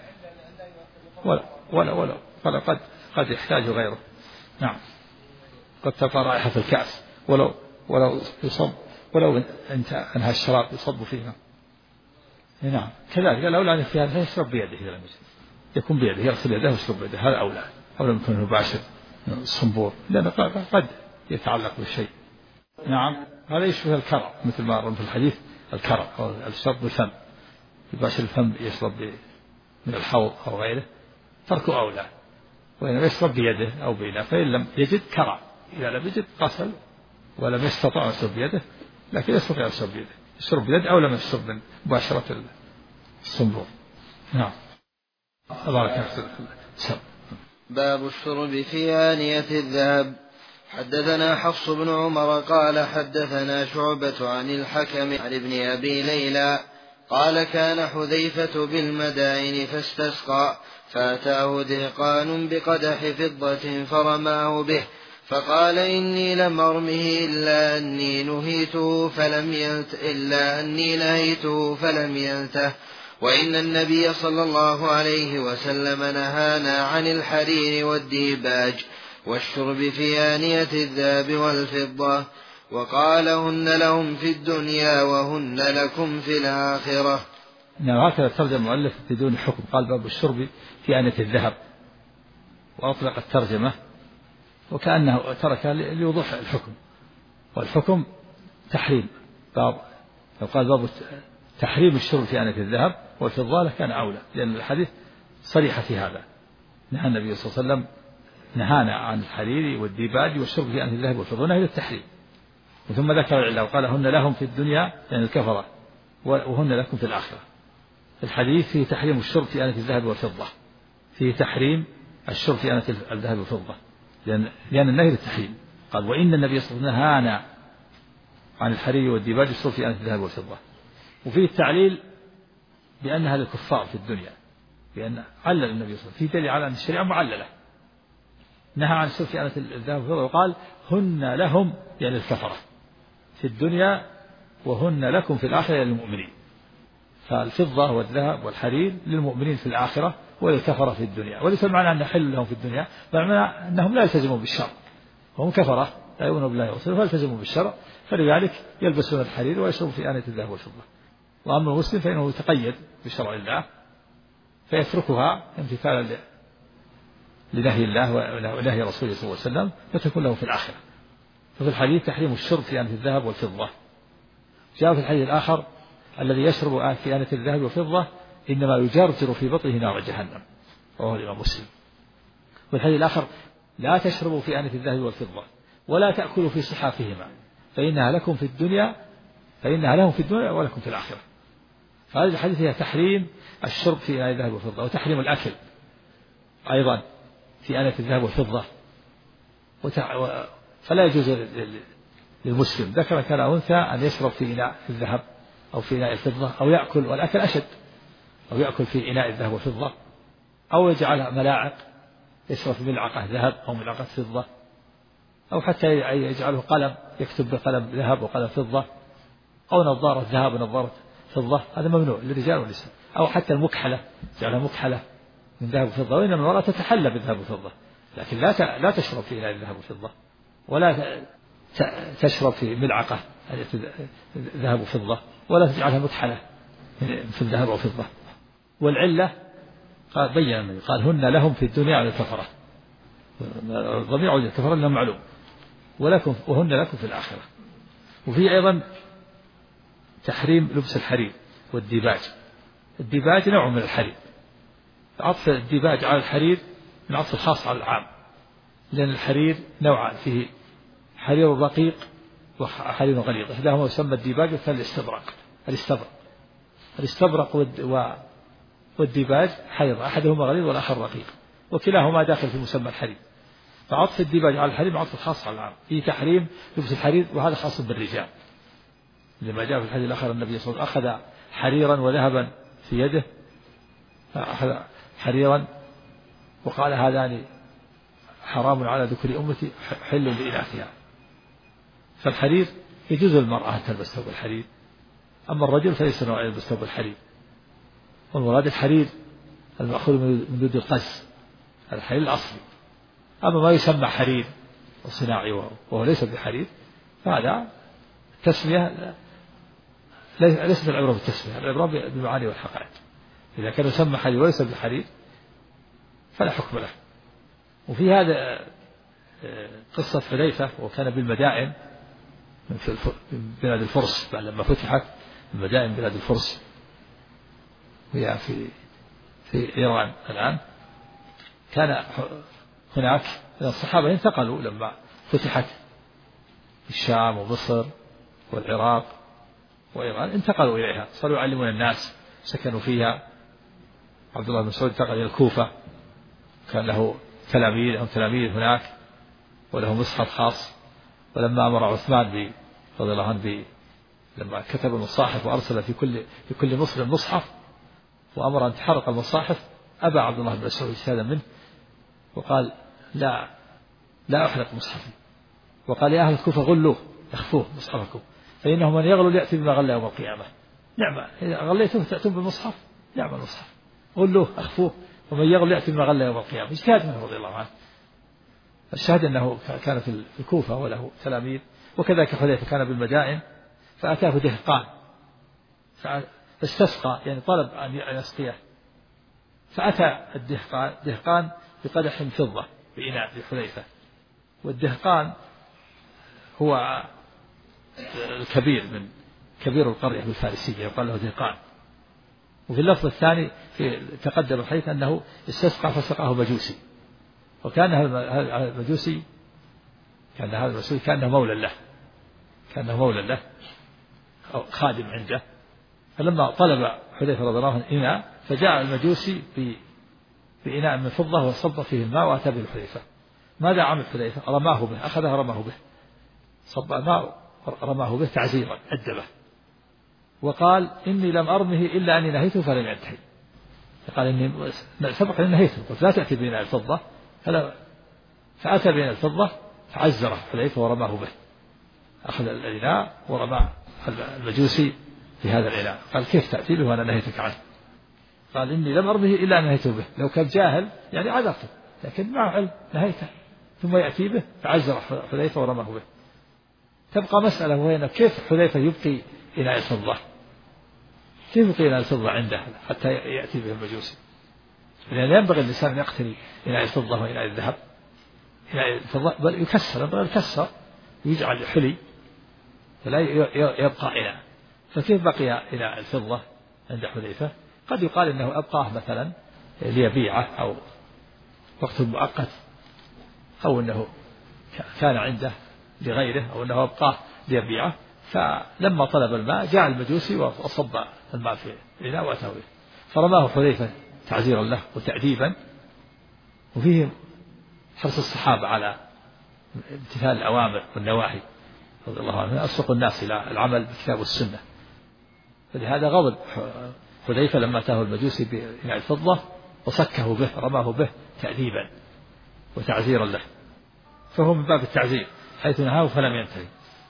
ولا قد يحتاج غيره. نعم، قد تبقى رائحة في الكأس ولو يصب، ولو انهى الشراب يصب فيه. نعم كذلك الأولى أن في هذا يشرب بيده إذا لم يجد، يكون بيده يغسل يده ويشرب بيده، هذا أولى، أو لم يكن مباشر الصنبور، لأنه قد يتعلق بالشيء. نعم هذا يشبه الكرع، مثل ما رأى في الحديث الكرع أو الشرب بالفم، يباشر الفم يشرب من الحوض أو غيره، تركه أولى، وإنما يشرب بيده أو بإناء، فإن لم يجد كرع، إذا لم يجد غسل، ولم يستطع أن يشرب بيده لكن يستطيع أن يشرب بيده، يشرب بيده أو لم يشرب من مباشرة الصنبور. نعم. باب الشرب في آنية الذهب. حدثنا حفص بن عمر قال حدثنا شعبة عن الحكم عن ابن أبي ليلى قال كان حذيفة بالمدائن فاستسقى، فأتاه دهقان بقدح فضة فرماه به، فقال إني لم أرمه إلا أني نهيته فلم ينته، وإن النبي صلى الله عليه وسلم نهانا عن الحرير والديباج والشرب في آنية الذهب والفضة، وقال هن لهم في الدنيا وهن لكم في الآخرة. نعم هكذا ترجم المؤلف بدون حكم، قال باب الشرب في آنية الذهب، وأطلق الترجمة وكأنه ترك ليوضح الحكم، والحكم تحريم، باب لو قال باب تحريم الشرب في آنية الذهب والفضة لكان أولى، لأن الحديث صريح في هذا، نهى النبي صلى الله عليه وسلم نهانا عن الحرير والديباج والشرب في آنية الذهب والفضة، نهي التحريم، ثم ذكر العلة وقال هن لهم في الدنيا يعني الكفرة وهن لكم في الآخرة. الحديث فيه تحريم الشرب في آنية الذهب والفضة، فيه تحريم الشرب في آنية الذهب والفضة، لأن النهي للتحريم، قال وإن النبي صلى الله عليه وسلم نهانا عن الحرير والديباج والشرب في آنية الذهب والفضة، وفيه التعليل بأنها للكفار في الدنيا، لأن علل النبي صلى الله عليه وسلم في دليل على أن الشريعة معللة، نهى عن الشرب في آنية الذهب والفضة وقال هن لهم يعني الكفرة في الدنيا وهن لكم في الآخرة يعني المؤمنين، فالفضة والذهب والحرير للمؤمنين في الآخرة وللكفرة في الدنيا، وليس معنى أن حل لهم في الدنيا، معنى أنهم لا يلتزمون بالشرع، وهم كفرة لا يؤمنون بالله ورسوله فيلتزمون بالشرع، فلذلك يلبسون الحرير ويشربون في آنية الذهب والفضة. وأما المسلم فإنه يتقيد بشرع الله فيتركها امتثالا لنهي الله ونهي رسوله صلى الله عليه وسلم، فتكون له في الآخرة. ففي الحديث تحريم الشرب في آنية الذهب والفضة. جاء في الحديث الآخر الذي يشرب في آنية الذهب والفضة إنما يجرجر في بطنه نار جهنم، رواه الإمام مسلم. والحديث الآخر لا تشربوا في آنية الذهب والفضة ولا تأكلوا في صحافهما فإنها لهم في الدنيا ولكم في الآخرة. فهذه الحديث هي تحريم الشرب في آنية الذهب والفضة، وتحريم الأكل أيضا في آنية الذهب والفضة، فلا يجوز للمسلم ذكر كان أنثى أن يشرب في إناء الذهب أو في إناء الفضة، أو يأكل والأكل أشد، أو يأكل في إناء الذهب والفضة، أو يجعلها ملاعق يشرب في ملعقة ذهب أو ملعقة فضة، أو حتى يجعله قلم يكتب بقلم ذهب وقلم فضة، أو نظارة ذهب ونظارة فضة، هذا ممنوع للرجال والنساء. أو حتى المكحلة جعلها مكحلة من ذهب وفضة، وإنما المرأة تتحلى بالذهب والفضة، لكن لا تشرب في إناء الذهب والفضة، ولا تشرب في ملعقة ذهب وفضة، ولا تجعلها مكحلة في الذهب والفضة. والعلة قال بين النبي قال هن لهم في الدنيا على الكفرة، الضمير على الكفرة لهم معلوم، وهن لكم في الآخرة. وفي أيضا تحريم لبس الحرير والديباج. الديباج نوع من الحرير، عطف الديباج على الحرير من عطف الخاص على العام، لأن الحرير نوعان، فيه حرير رقيق وحرير غليظ، إحداهما يسمى الديباج والثاني الاستبرق والديباج حيض، أحدهما غليظ والآخر رقيق، وكلاهما داخل في مسمى الحرير. فعطف الديباج على الحرير عطف خاص على العام، فيه تحريم لبس الحرير، وهذا خاص بالرجال، لما جاء في الحديث الآخر النبي صلى الله عليه وسلم أخذ حريرا وذهبا في يده، أخذ حريرا وقال هذان حرام على ذكر أمتي حل لإناثها. فالحرير يجوز للمرأة أن تلبس ثوب الحرير أما الرجل فليس له أن يلبس ثوب الحرير، والمراد الحرير المأخوذ من دود القز، الحرير الأصلي. أما ما يسمى حرير وصناعي وهو ليس بحرير فهذا تسمية ليست العبرة بالتسمية، العبرة بالمعاني والحقائق. إذا كان يسمى حرير وليس بحرير فلا حكم له. وفي هذا قصة حذيفة، وكان بالمدائن من بلاد الفرس لما فتحت المدائن بلاد الفرس وهي في إيران الآن. كان هناك الصحابة انتقلوا لما فتحت الشام ومصر والعراق وإيران، انتقلوا إليها صاروا يعلمون الناس، سكنوا فيها. عبد الله بن مسعود انتقل إلى الكوفة، كان له تلاميذ هناك وله مصحف خاص. ولما أمر عثمان رضي الله عنه لما كتب المصاحف وأرسل في كل مسلم مصحف وأمر أن تحرق المصاحف، أبى عبد الله بن مسعود اجتهادا منه وقال لا أحرق مصحفي، وقال يا أهل الكوفة غلوه اخفوه مصحفكم، فإنه من يغلو يأتي بما غلى يوم القيامة. نعم، إذا غليتم تأتون بالمصحف، نعم المصحف، غلوه اخفوه، ومن يغلو يأتي بما غلى يوم القيامة. اجتهاد منه رضي الله عنه. الشاهد أنه كان في الكوفة وله تلاميذ. وكذلك حذيفة كان بالمدائن، فأتاه دهقان فاستسقى، يعني طلب أن يسقيه، فأتى الدهقان بقدح فضة بإناء لحذيفة. والدهقان هو كبير القرية بالفارسية، يقال له دهقان. وفي اللفظ الثاني تقدم الحديث أنه استسقى فسقاه مجوسي، وكان هذا المجوسي كأنه مولى له أو خادم عنده. فلما طلب حذيفة رضي الله عنه إناء، فجاء المجوسي بإناء من فضة وصب فيه الماء وأتى به الحذيفة. ماذا عمل حذيفة؟ رماه به، أخذه رماه به، صب الماء رماه به تعزيرا، أدبه، وقال إني لم أرمه إلا أني نهيته فلم ينتهي. قال إني سبق أن نهيته، قلت لا تأتي بإناء الفضة، فأتى بإناء الفضة فعزره حذيفة ورماه به، أخذ الإناء ورمى المجوسي في هذا الإناء. قال كيف تأتي به وأنا نهيتك عنه؟ قال إني لم أرمه إلا أن نهيته به. لو كان جاهل يعني عذرته، لكن مع علم نهيته، ثم يأتي به فعزر حذيفة ورماه به. تبقى مسألة وهي كيف حذيفة يبقي إناء الفضة، كيف يبقي إناء الفضة عنده حتى يأتي به المجوسي؟ لأن ينبغي الإنسان أن يقتني إناء الفضة وإناء الذهب. إناء الفضة بل يكسر ويجعل حلي فلا يبقى إناء. فكيف بقي إناء الفضة عند حذيفة؟ قد يقال إنه أبقاه مثلا ليبيعه أو وقت مؤقت، أو أنه كان عنده لغيره، أو أنه أبقاه ليبيعه. فلما طلب الماء جاء المجوسي وصب الماء في الإناء وأتاه به، فرماه حذيفة تعزيرا له وتأديبا. وفيه حرص الصحابة على امتثال الأوامر والنواهي رضي الله عنه، أسبق الناس إلى العمل بالكتاب والسنة. فلهذا غضب حذيفة لما أتاه المجوسي بإناء الفضة وصكه به، رماه به تأديبا وتعزيرا له، فهو من باب التعزير حيث نهاه فلم ينتهي.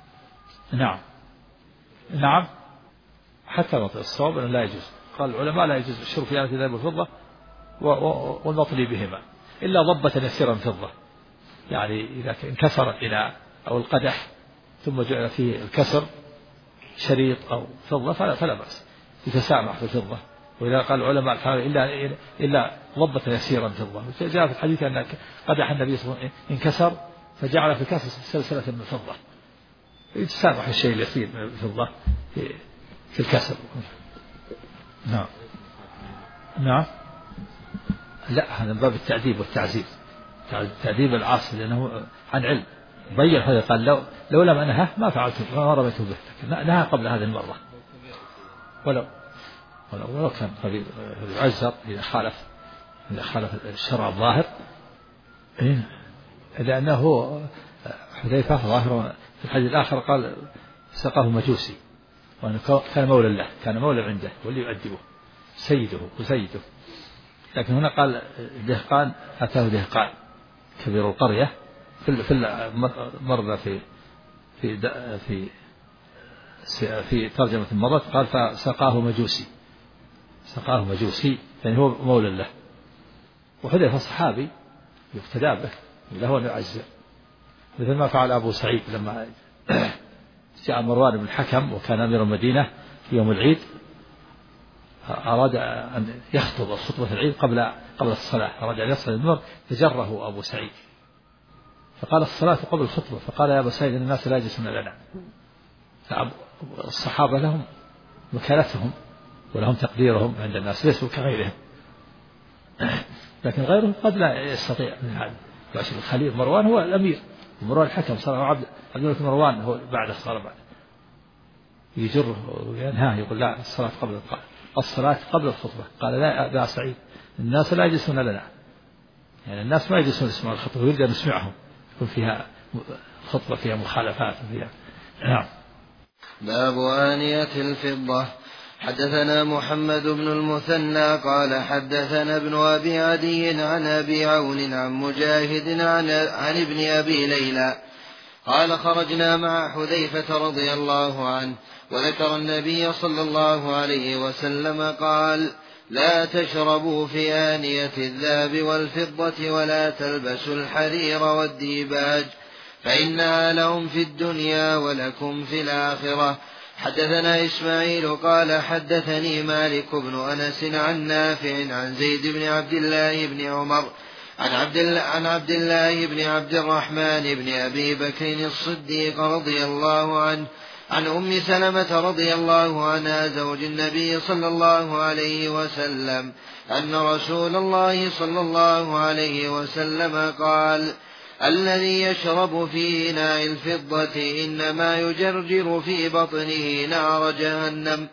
نعم حتى نطلب الصواب أنه لا يجوز. قال العلماء لا يجوز الشرب في آنية الذهب والفضة والمطلي بهما إلا ضبة يسيرا فضة، يعني إذا انكسر الإناء أو القدح ثم جعل فيه الكسر شريط أو فضة فلا بأس، يتسامح في الفضة. وإذا قال العلماء الحالي إلا ضبة يسيرا فضة. جاء في الحديث أن قدح النبي صلى الله عليه وسلم انكسر فجعل في الكاس سلسلة من فضة، يتسامح الشيء اليسير من الفضة في الكسر. نعم لا، هذا من باب التأديب والتعزيز، تأديب العاصي لأنه عن علم بين هذا. قال لو لم أنهه ما فعلت ما رميته به، لكن نهى قبل هذه المرة. ولو كان يعزر إذا خالف الشرع الظاهر، لأنه حذيفة ظاهر في الحديث الآخر قال سقاه مجوسي، وأنه كان مولى له، كان مولى عنده واللي يؤدبه سيده وسيده. لكن هنا قال دهقان، أتاه دهقان كبير القرية في المرضى في في ترجمة مرت قال فسقاه مجوسي، سقاه مجوسي يعني هو مولى له. وحذيفة صحابي يقتدى به له هو يعز، مثل ما فعل أبو سعيد لما جاء مروان بن الحكم وكان أمير المدينة في يوم العيد، أراد أن يخطب خطبة العيد قبل الصلاة، أراد أن يصل المنبر فجره أبو سعيد فقال الصلاة قبل الخطبة، فقال يا أبو سعيد الناس لا يجلسون لنا. الصحابة لهم مكانتهم ولهم تقديرهم عند الناس ليسوا كغيرهم، لكن غيرهم قد لا يستطيع من هذا. وعشان الخليل مروان هو الأمير، مروان الحكم صار عبد الملك مروان هو بعد بعد يجره وينهاه يقول لا الصلاة قبل الخطبة. قال لا يا أبا سعيد الناس لا يجلسون لنا، يعني الناس ما يجلسون يسمع الخطبة ويريد أن نسمعهم، يكون فيها خطبة فيها مخالفات فيها. نعم. باب آنية الفضة. حدثنا محمد بن المثنى قال حدثنا ابن أبي عدي عن أبي عون عن مجاهد عن ابن أبي ليلى قال خرجنا مع حذيفة رضي الله عنه وذكر النبي صلى الله عليه وسلم قال لا تشربوا في آنية الذهب والفضة ولا تلبسوا الحرير والديباج فإنها لهم في الدنيا ولكم في الآخرة. حدثنا إسماعيل قال حدثني مالك بن أنس عن نافع عن زيد بن عبد الله بن عمر عن عبد الله بن عبد الرحمن بن أبي بكر الصديق رضي الله عنه عن أم سلمة رضي الله عنها زوج النبي صلى الله عليه وسلم أن رسول الله صلى الله عليه وسلم قال الذي يشرب في إناء الفضة إنما يجرجر في بطنه نار جهنم.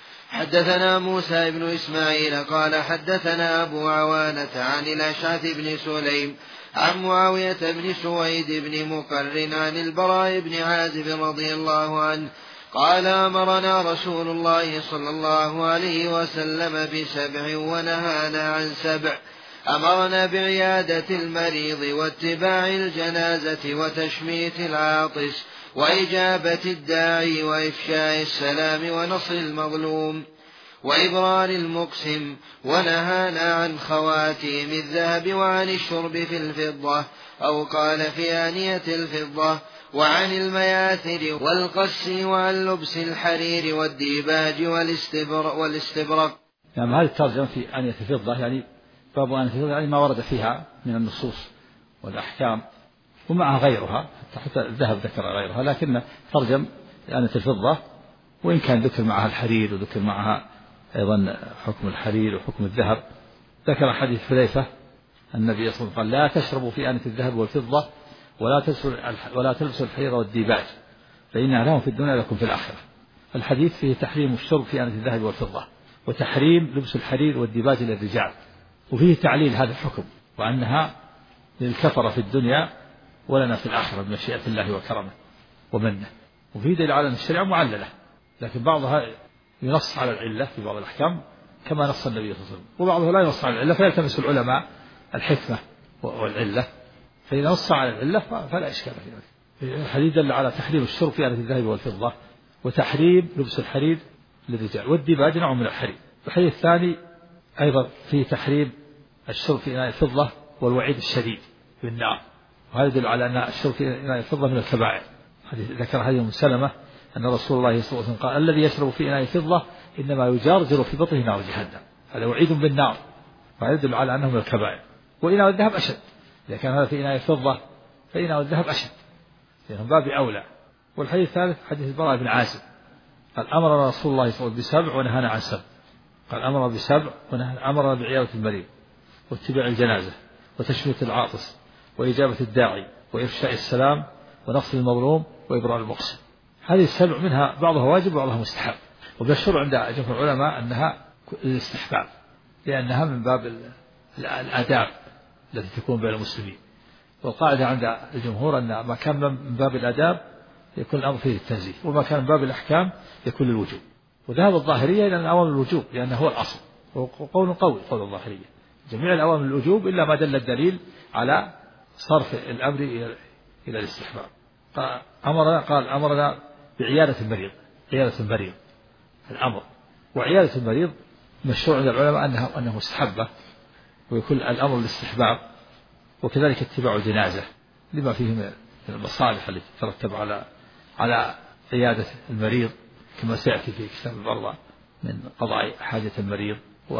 حدثنا موسى بن إسماعيل قال حدثنا أبو عوانة عن الأشعث بن سليم عن معاوية بن سويد بن مقرن عن البراء بن عازب رضي الله عنه قال أمرنا رسول الله صلى الله عليه وسلم ب7 ونهانا عن 7. أمرنا بعيادة المريض واتباع الجنازة وتشميت العاطس وإجابة الداعي وإفشاء السلام ونصر المظلوم وإبرار المقسم، ونهانا عن خواتيم الذهب وعن الشرب في الفضة أو قال في آنية الفضة وعن المياثر والقس وعن لبس الحرير والديباج والاستبرق. يعني هذه الترجمة في آنية الفضة يعني باب آنية الفضة يعني ما ورد فيها من النصوص والأحكام ومعها غيرها، حتى الذهب ذكر غيرها، لكن ترجم آنية الفضة وإن كان ذكر معها الحرير وذكر معها أيضا حكم الحرير وحكم الذهب. ذكر حديث حذيفة النبي صلى الله عليه وسلم قال لا تشربوا في آنية الذهب والفضة ولا تلبسوا الحرير والديباج فإنها لهم في الدنيا لكم في الآخرة. الحديث فيه تحريم الشرب في آنية الذهب والفضة وتحريم لبس الحرير والديباج للرجال، وفيه تعليل هذا الحكم وأنها للكفرة في الدنيا ولنا في الآخرة بمشيئة الله وكرمه ومنه. وفيه دليل على أن الشريعة معللة، لكن بعضها ينص على العلة في بعض الأحكام كما نص النبي صلى الله عليه وسلم، وبعضه لا ينص على العلة فيلتمس العلماء الحكمة والعلة، فإذا نص على العلة فلا إشكال في ذلك. الحديث دل على تحريم الشرب في آنية الذهب والفضة وتحريم لبس الحرير للرجال والديباج نوع من الحرير. الحديث الثاني أيضا فيه تحريم الشرب في إناء الفضة والوعيد الشديد بالنار، وهذا يدل على أن الشرب في إناء الفضة من الكبائر. ذكر حديث أم سلمة أن رسول الله صلى الله عليه وسلم قال الذي يشرب في إناء الفضة إنما يجرجر في بطنه نار جهنم، هذا وعيد بالنار، وهذا يدل على أنه من الكبائر. وإناء الذهب أشد، إذا كان هذا في إناء الفضة فإناء الذهب أشد لأنهم باب أولى. والحديث الثالث حديث البراء بن عازب قال أمر رسول الله صلى الله عليه وسلم ب7 ونهانا عن 7. قال أمر ب7 أمر بعيادة المريض واتباع الجنازة وتشميت العاطس وإجابة الداعي وإفشاء السلام ونصر المظلوم وإبرار المقسم. هذه 7 منها بعضها واجب وبعضها مستحب، وبالشرع عند جمهور العلماء أنها الاستحباب لأنها من باب الآداب التي تكون بين المسلمين. والقاعدة عند الجمهور أن ما كان من باب الآداب يكون الأمر فيه التنزيه، وما كان من باب الأحكام يكون للوجوب. وذهب الظاهرية إلى أن الأوامر الوجوب لأنه هو الأصل، وقول قوي قول الظاهرية جميع الأوامر الوجوب إلا ما دل الدليل على صرف الأمر إلى الاستحباب. قال أمرنا بعيادة المريض، عيادة المريض الأمر. وعيادة المريض مشروع عند العلماء أنه مستحبة، ويكون الأمر الاستحباب، وكذلك اتباع الجنازة لما فيه من المصالح التي ترتب على عيادة المريض، كما سيأتي في كتاب البرة من قضاء حاجة المريض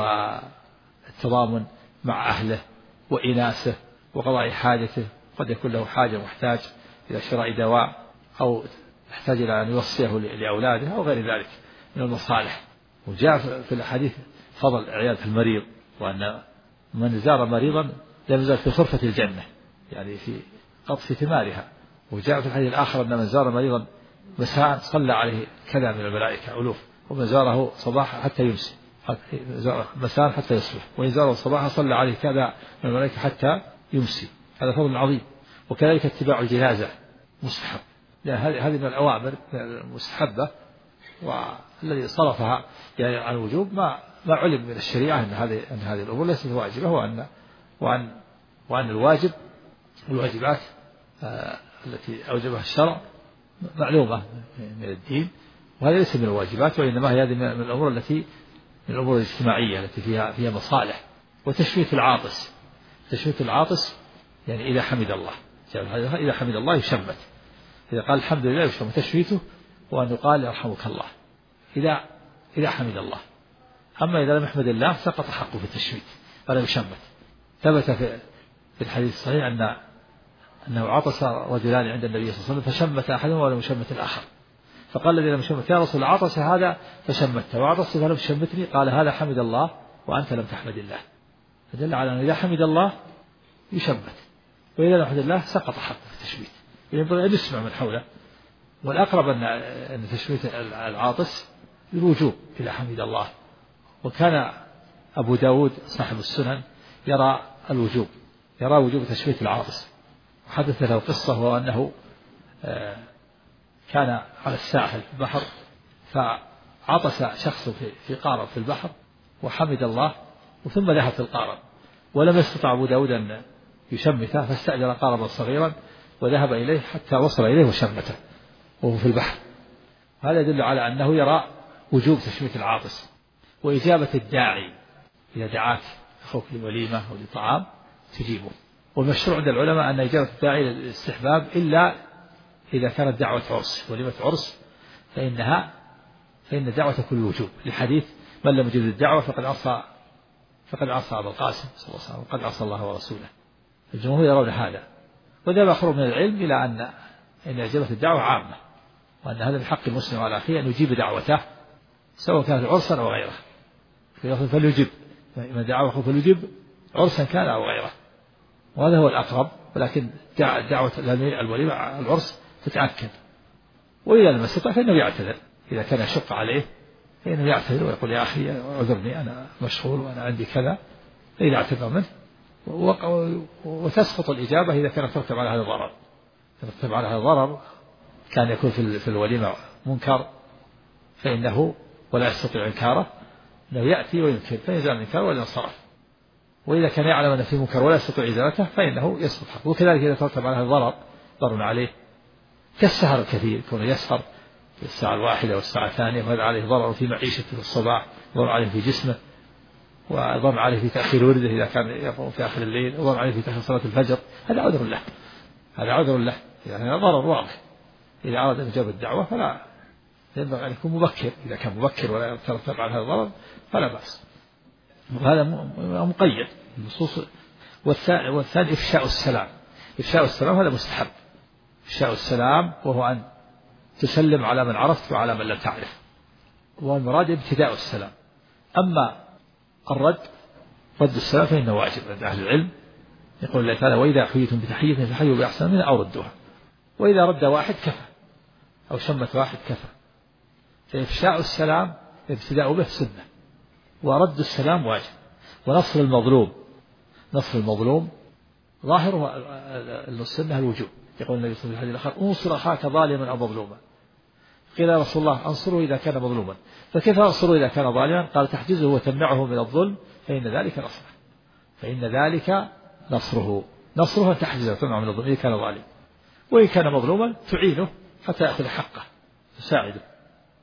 والتضامن مع أهله وإناسه وقضاء حاجته. قد يكون له حاجة محتاج إلى شراء دواء، أو يحتاج إلى أن يوصيه لأولاده أو غير ذلك من المصالح. وجاء في الحديث فضل عيادة المريض، وأن من زار مريضا لم يزال في غرفة الجنة، يعني في قطف ثمارها. وجاء في الحديث الآخر أن من زار مريضا مساء صلى عليه كذا من الملائكة ألوف، ومن زاره صباحا حتى يمسي، مساء حتى يصبح، وإن زاره صباحا صلى عليه كذا من الملائكة حتى يمسي. هذا فضل عظيم. وكذلك اتباع الجنازة مستحب، هذه من الأوامر المستحبة، والذي صرفها يعني عن الوجوب ما علم من الشريعة أن هذه الأمور ليست واجبة، وأن الواجب والواجبات التي أوجبها الشرع معلومة من الدين، وهذا ليس من الواجبات، وإنما هي هذه من الأمور التي من الأمور الاجتماعية التي فيها مصالح. وتشميت العاطس يعني إذا حمد الله، إذا حمد الله يشمت، إذا قال الحمد لله يشمت تشميته، وأن يقال يرحمك الله إذا حمد الله. أما إذا لم يحمد الله سقط حقه في التشميت فلا يشمت. ثبت في الحديث الصحيح أنه عطس رجلان عند النبي صلى الله عليه وسلم فشمت أحدهما ولم يشمت الآخر، فقال الذي لم يشمت يا رسول عطس هذا فشمت، وعطس فلم تشمتني، قال هذا حمد الله وأنت لم تحمد الله. فدل على أن إذا حمد الله يشمت، وإذا لم يحمد الله سقط حقه في التشميت. ينبغي أن يسمع من حوله. والأقرب أن تشميت العاطس بالوجوب إذا حمد الله. وكان أبو داود صاحب السنن يرى وجوب تشميت العاطس. وحدث له قصة، وهو أنه كان على الساحل في البحر، فعطس شخص في قارب في البحر وحمد الله، ثم ذهب في القارب ولم يستطع أبو داود أن يشمته، فاستأجر قاربا صغيرا وذهب إليه حتى وصل إليه وشمته وهو في البحر. هذا يدل على أنه يرى وجوب تشميت العاطس. وإجابة الداعي إذا دعاك أخوك لوليمة أو لطعام تجيبه. والمشروع عند العلماء أن إجابة الداعي للاستحباب إلا إذا كانت دعوة عرس، وليمة عرس فإن الدعوة تكون الوجوب، لحديث من لم يجب الدعوة فقد عصى أبا القاسم صلى الله عليه وسلم وقد عصى الله ورسوله. الجمهور يرون هذا، وذهب آخرون من العلم إلى أن إجابة الدعوة عامة، وأن هذا من حق المسلم على أخيه أن يجيب دعوته سواء كانت عرسا أو غيره، فليجب من دعوه فليجب عرسا كان أو غيره، وهذا هو الأقرب. ولكن دعوة الوليمة العرس تتأكد. وإذا لم يستطع فإنه يعتذر، إذا كان يشق عليه فإنه يعتذر ويقول يا أخي اعذرني أنا مشغول وأنا عندي كذا، فإذا اعتذر منه. وتسقط الإجابة إذا كانت ترتب على هذا الضرر. ترتب على هذا الضرر كان يكون في الوليمة منكر فإنه ولا يستطيع إنكاره، أنه يأتي وينكر فيزال الإنكار ولا ينصرف. وإذا كان يعلم أن في منكر ولا يستطيع إزالته فإنه يسقط حقه. وكذلك إذا ترتب على هذا ضرر عليه كالسهر الكثير، كونه يسهر في الساعة 1 والساعة 2، وهذا عليه ضرر في معيشته في الصباح، ضرر عليه في جسمه، وضرر عليه في تأخير ورده إذا كان يقوم في آخر الليل، وضرر عليه في تأخير صلاة الفجر. هذا عذر له، يعني ضرر واضح. إذا أراد أن يجاب الدعوة فلا ينبغي أن يكون مبكر، إذا كان مبكر ولا يترتب على هذا الضرر فلا بأس. وهذا مقيد النصوص. والثاني إفشاء السلام هذا مستحب. إفشاء السلام وهو أن تسلم على من عرفت وعلى من لم تعرف، والمراد ابتداء السلام. أما رد السلام فإنه واجب عند أهل العلم. يقول الله تعالى وإذا حييتم بتحية فحيوا بأحسن منها أو ردوها، وإذا رد واحد كفى أو شمت واحد كفى. فإفشاء السلام ابتداء به سنة، ورد السلام واجب. ونصر المظلوم ظاهره السنة الوجوب. يقول النبي صلى الله عليه وسلم انصر أخاك ظالما أو مظلوما. قيل يا رسول الله أنصره إذا كان مظلوما، فكيف أنصره إذا كان ظالما؟ قال تحجزه وتمنعه من الظلم فإن ذلك نصره أن تحجزه وتمنعه من الظلم إذا كان ظالما، وإن كان مظلوما تعينه حتى يأخذ حقه تساعده.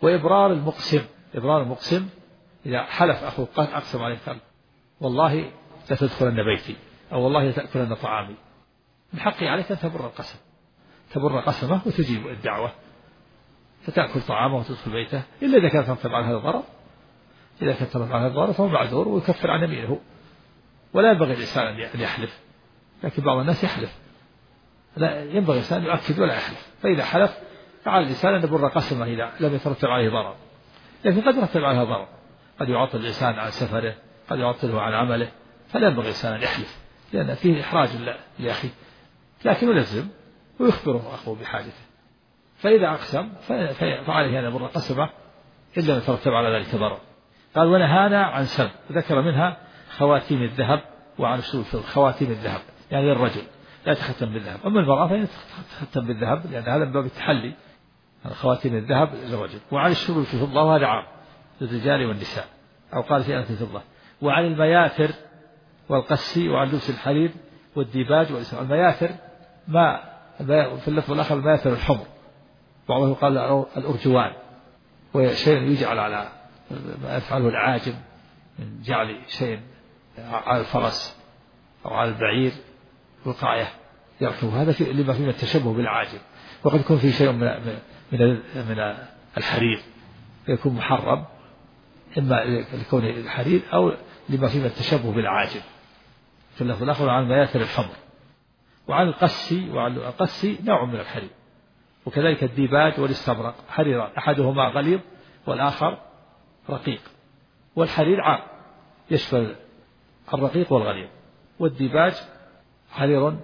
وإبرار المقسم إذا حلف أخوه قد أقسم عليه قال والله لتدخلن بيتي أو والله لتأكلن طعامي، من حقي عليك أن تبر قسمه وتجيب الدعوة فتأكل طعامه وتدخل بيته، إلا إذا كانت ترتب على هذا الضرر. إذا كانت ترتب على هذا الضرر فهو معذور ويكفر عن يمينه. ولا ينبغي الإنسان أن يحلف، لكن بعض الناس يحلف، لا ينبغي الإنسان أن يؤكد ولا يحلف. فإذا حلف فعلى الإنسان أن يبر قسمه إذا لم يترتب عليه ضرر، لكن قد يترتب عليها ضرر، قد يعطل الإنسان عن سفره، قد يعطله عن عمله، فلا ينبغي الإنسان أن يحلف لأن فيه إحراج لأخيه، لكن يلزم ويخبره أخوه بحاجته. فإذا أقسم فعليه أن يبر قسمه إلا أن يترتب على ذلك ضرر. قال ونهانا عن سب، ذكر منها خواتيم الذهب وعن خواتيم الذهب، يعني الرجل لا يتختم بالذهب، أما المرأة فهي تختم بالذهب لأن هذا من باب التحلي، خواتيم الذهب للرجل. وعن الشرب في الفضة وهذا عام للرجال والنساء، أو قال في الفضة. وعن المياثر والقسي وعن لبس الحرير والديباج والإسراء. المياثر ما في اللفظ الآخر المياثر الحمر، بعضهم قال الأرجوان، وشيء يجعل على ما يفعله العاجم من جعل شيء على الفرس أو على البعير وقاية يركب، هذا لما فيه التشبه بالعاجم. وقد يكون فيه شيء من الحرير يكون محرم، إما لكون الحرير أو لما فيه التشبه بالعاجم. في اللفظ الآخر عن مياثر الحمر. وعن القسي، وعن القسي نوع من الحرير. وكذلك الديباج والاستبرق حريران، أحدهما غليظ والآخر رقيق. والحرير عام يشمل الرقيق والغليظ، والديباج حرير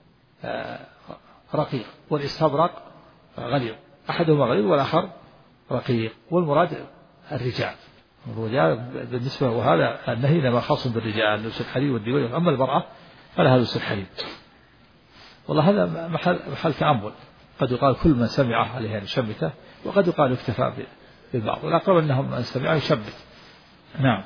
رقيق، والاستبرق غليظ، أحدهما غليظ والآخر رقيق. والمراد الرجال بالنسبة، وهذا النهي إنما خاص بالرجال لبس الحرير والديباج، أما المرأة فلها لبس الحرير. والله هذا محل تأمل، قد يقال كل من سمعه عليه أن يشمته، وقد يقال اكتفى بالبعض، والأقرب أنهم من سمعه يشمت. نعم.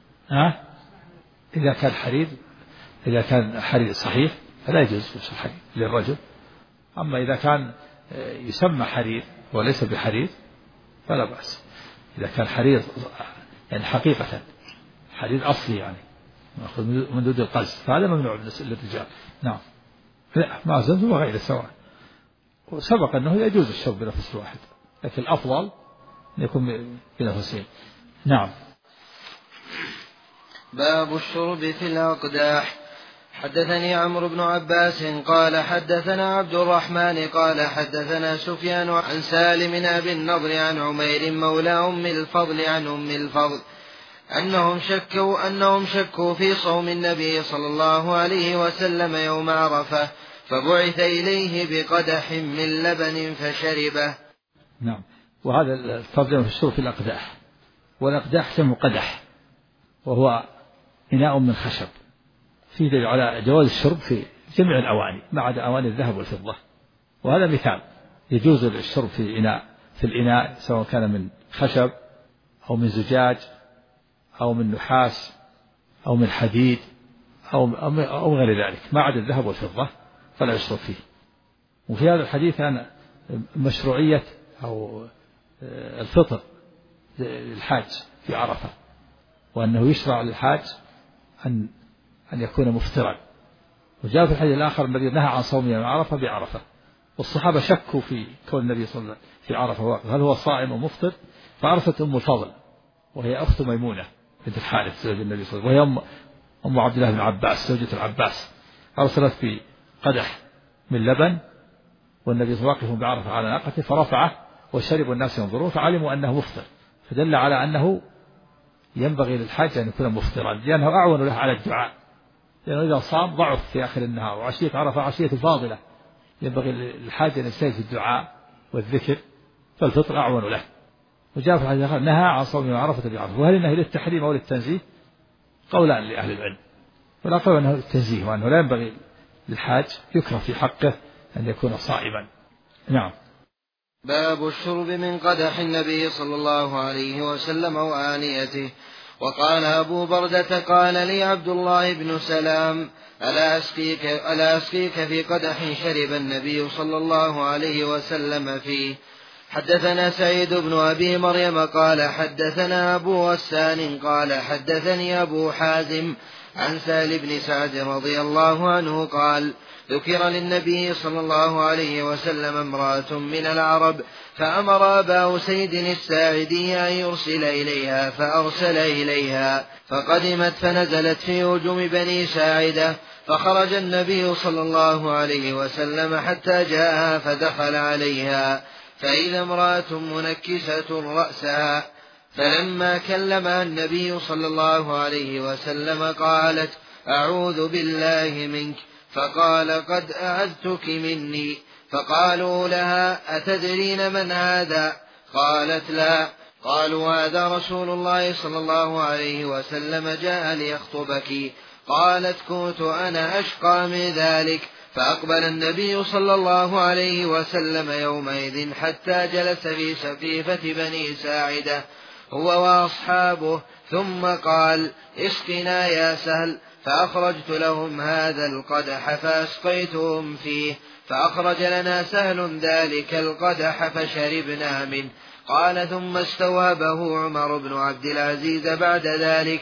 إذا كان حرير صحيح فلا يجوز لبس الحرير للرجل، أما إذا كان يسمى حرير وليس بحرير فلا بأس. إذا كان حرير يعني حقيقة حرير أصلي يعني مأخوذ من دود القز فهذا ممنوع للرجال. نعم. لا مع زمزم وغير سواء. وسبق أنه يجوز الشرب بنفس واحد، لكن الأفضل أن يكون بنفسين. نعم. باب الشرب في الأقداح. حدثني عمرو بن عباس قال حدثنا عبد الرحمن قال حدثنا سفيان عن سالم أبي النضر عن عمير مولى أم الفضل عن أم الفضل أنهم شكوا في صوم النبي صلى الله عليه وسلم يوم عرفة، فبعث إليه بقدح من لبن فشربه. نعم. وهذا الفضل في الشرب في الأقداح، والأقداح جمع قدح، وهو إناء من خشب، فيه دليل على جواز الشرب في جميع الأواني ما عدا أواني الذهب والفضة. وهذا مثال، يجوز الشرب في الإناء سواء كان من خشب أو من زجاج أو من نحاس أو من حديد أو غير ذلك ما عدا الذهب والفضة فلا يشرب فيه. وفي هذا الحديث عن مشروعية أو الفطر للحاج في عرفة، وأنه يشرع للحاج أن يكون مفطرا. وجاء في الحديث الآخر الذي نهى عن صوم يوم عرفة بعرفة، والصحابة شكوا في كون النبي صلى الله عليه وسلم في عرفة واقف هل هو صائم أو مفطر، فعرفت أم الفضل وهي أخت ميمونة بنت الحارث زوج النبي صلى الله عليه وسلم، وهي أم عبد الله بن عباس زوجة العباس، أرسلت بقدح من لبن والنبي صلى الله عليه وسلم واقف بعرفة على ناقته فرفعه وشرب الناس ينظرون فعلموا أنه مفطر، فدل على أنه ينبغي للحاج أن يكون مفطرا لأنه أعون له على الدعاء، لأنه إذا صام ضعف في آخر النهار، وعشية عرفة عشية فاضلة ينبغي للحاج أن يجتهد في الدعاء والذكر، فالفطر أعون له. وجاء في الحديث الآخر نهى عن صوم يوم عرفة بعرفة. وهل النهي للتحريم أو للتنزيه؟ قولان لأهل العلم، والأقرب أنه للتنزيه، وأنه لا ينبغي للحاج يكره في حقه أن يكون صائما. نعم. باب الشرب من قدح النبي صلى الله عليه وسلم وآنيته. وقال أبو بردة قال لي عبد الله بن سلام ألا أسقيك في قدح شرب النبي صلى الله عليه وسلم فيه، حدثنا سعيد بن أبي مريم قال حدثنا أبو غسان قال حدثني أبو حازم عن سهل بن سعد رضي الله عنه قال ذكر للنبي صلى الله عليه وسلم امرأة من العرب فأمر أبا أسيد الساعدي أن يرسل إليها فأرسل إليها فقدمت فنزلت في هجوم بني ساعدة فخرج النبي صلى الله عليه وسلم حتى جاءها فدخل عليها فإذا امرأة منكسة رأسها فلما كلمها النبي صلى الله عليه وسلم قالت أعوذ بالله منك فقال قد أعذتك مني فقالوا لها أتدرين من هذا قالت لا قالوا هذا رسول الله صلى الله عليه وسلم جاء ليخطبك قالت كنت أنا أشقى من ذلك فأقبل النبي صلى الله عليه وسلم يومئذ حتى جلس في سقيفة بني ساعدة هو وأصحابه ثم قال اسقنا يا سهل فأخرجت لهم هذا القدح فأسقيتهم فيه فأخرج لنا سهل ذلك القدح فشربنا منه قال ثم استوهبه عمر بن عبد العزيز بعد ذلك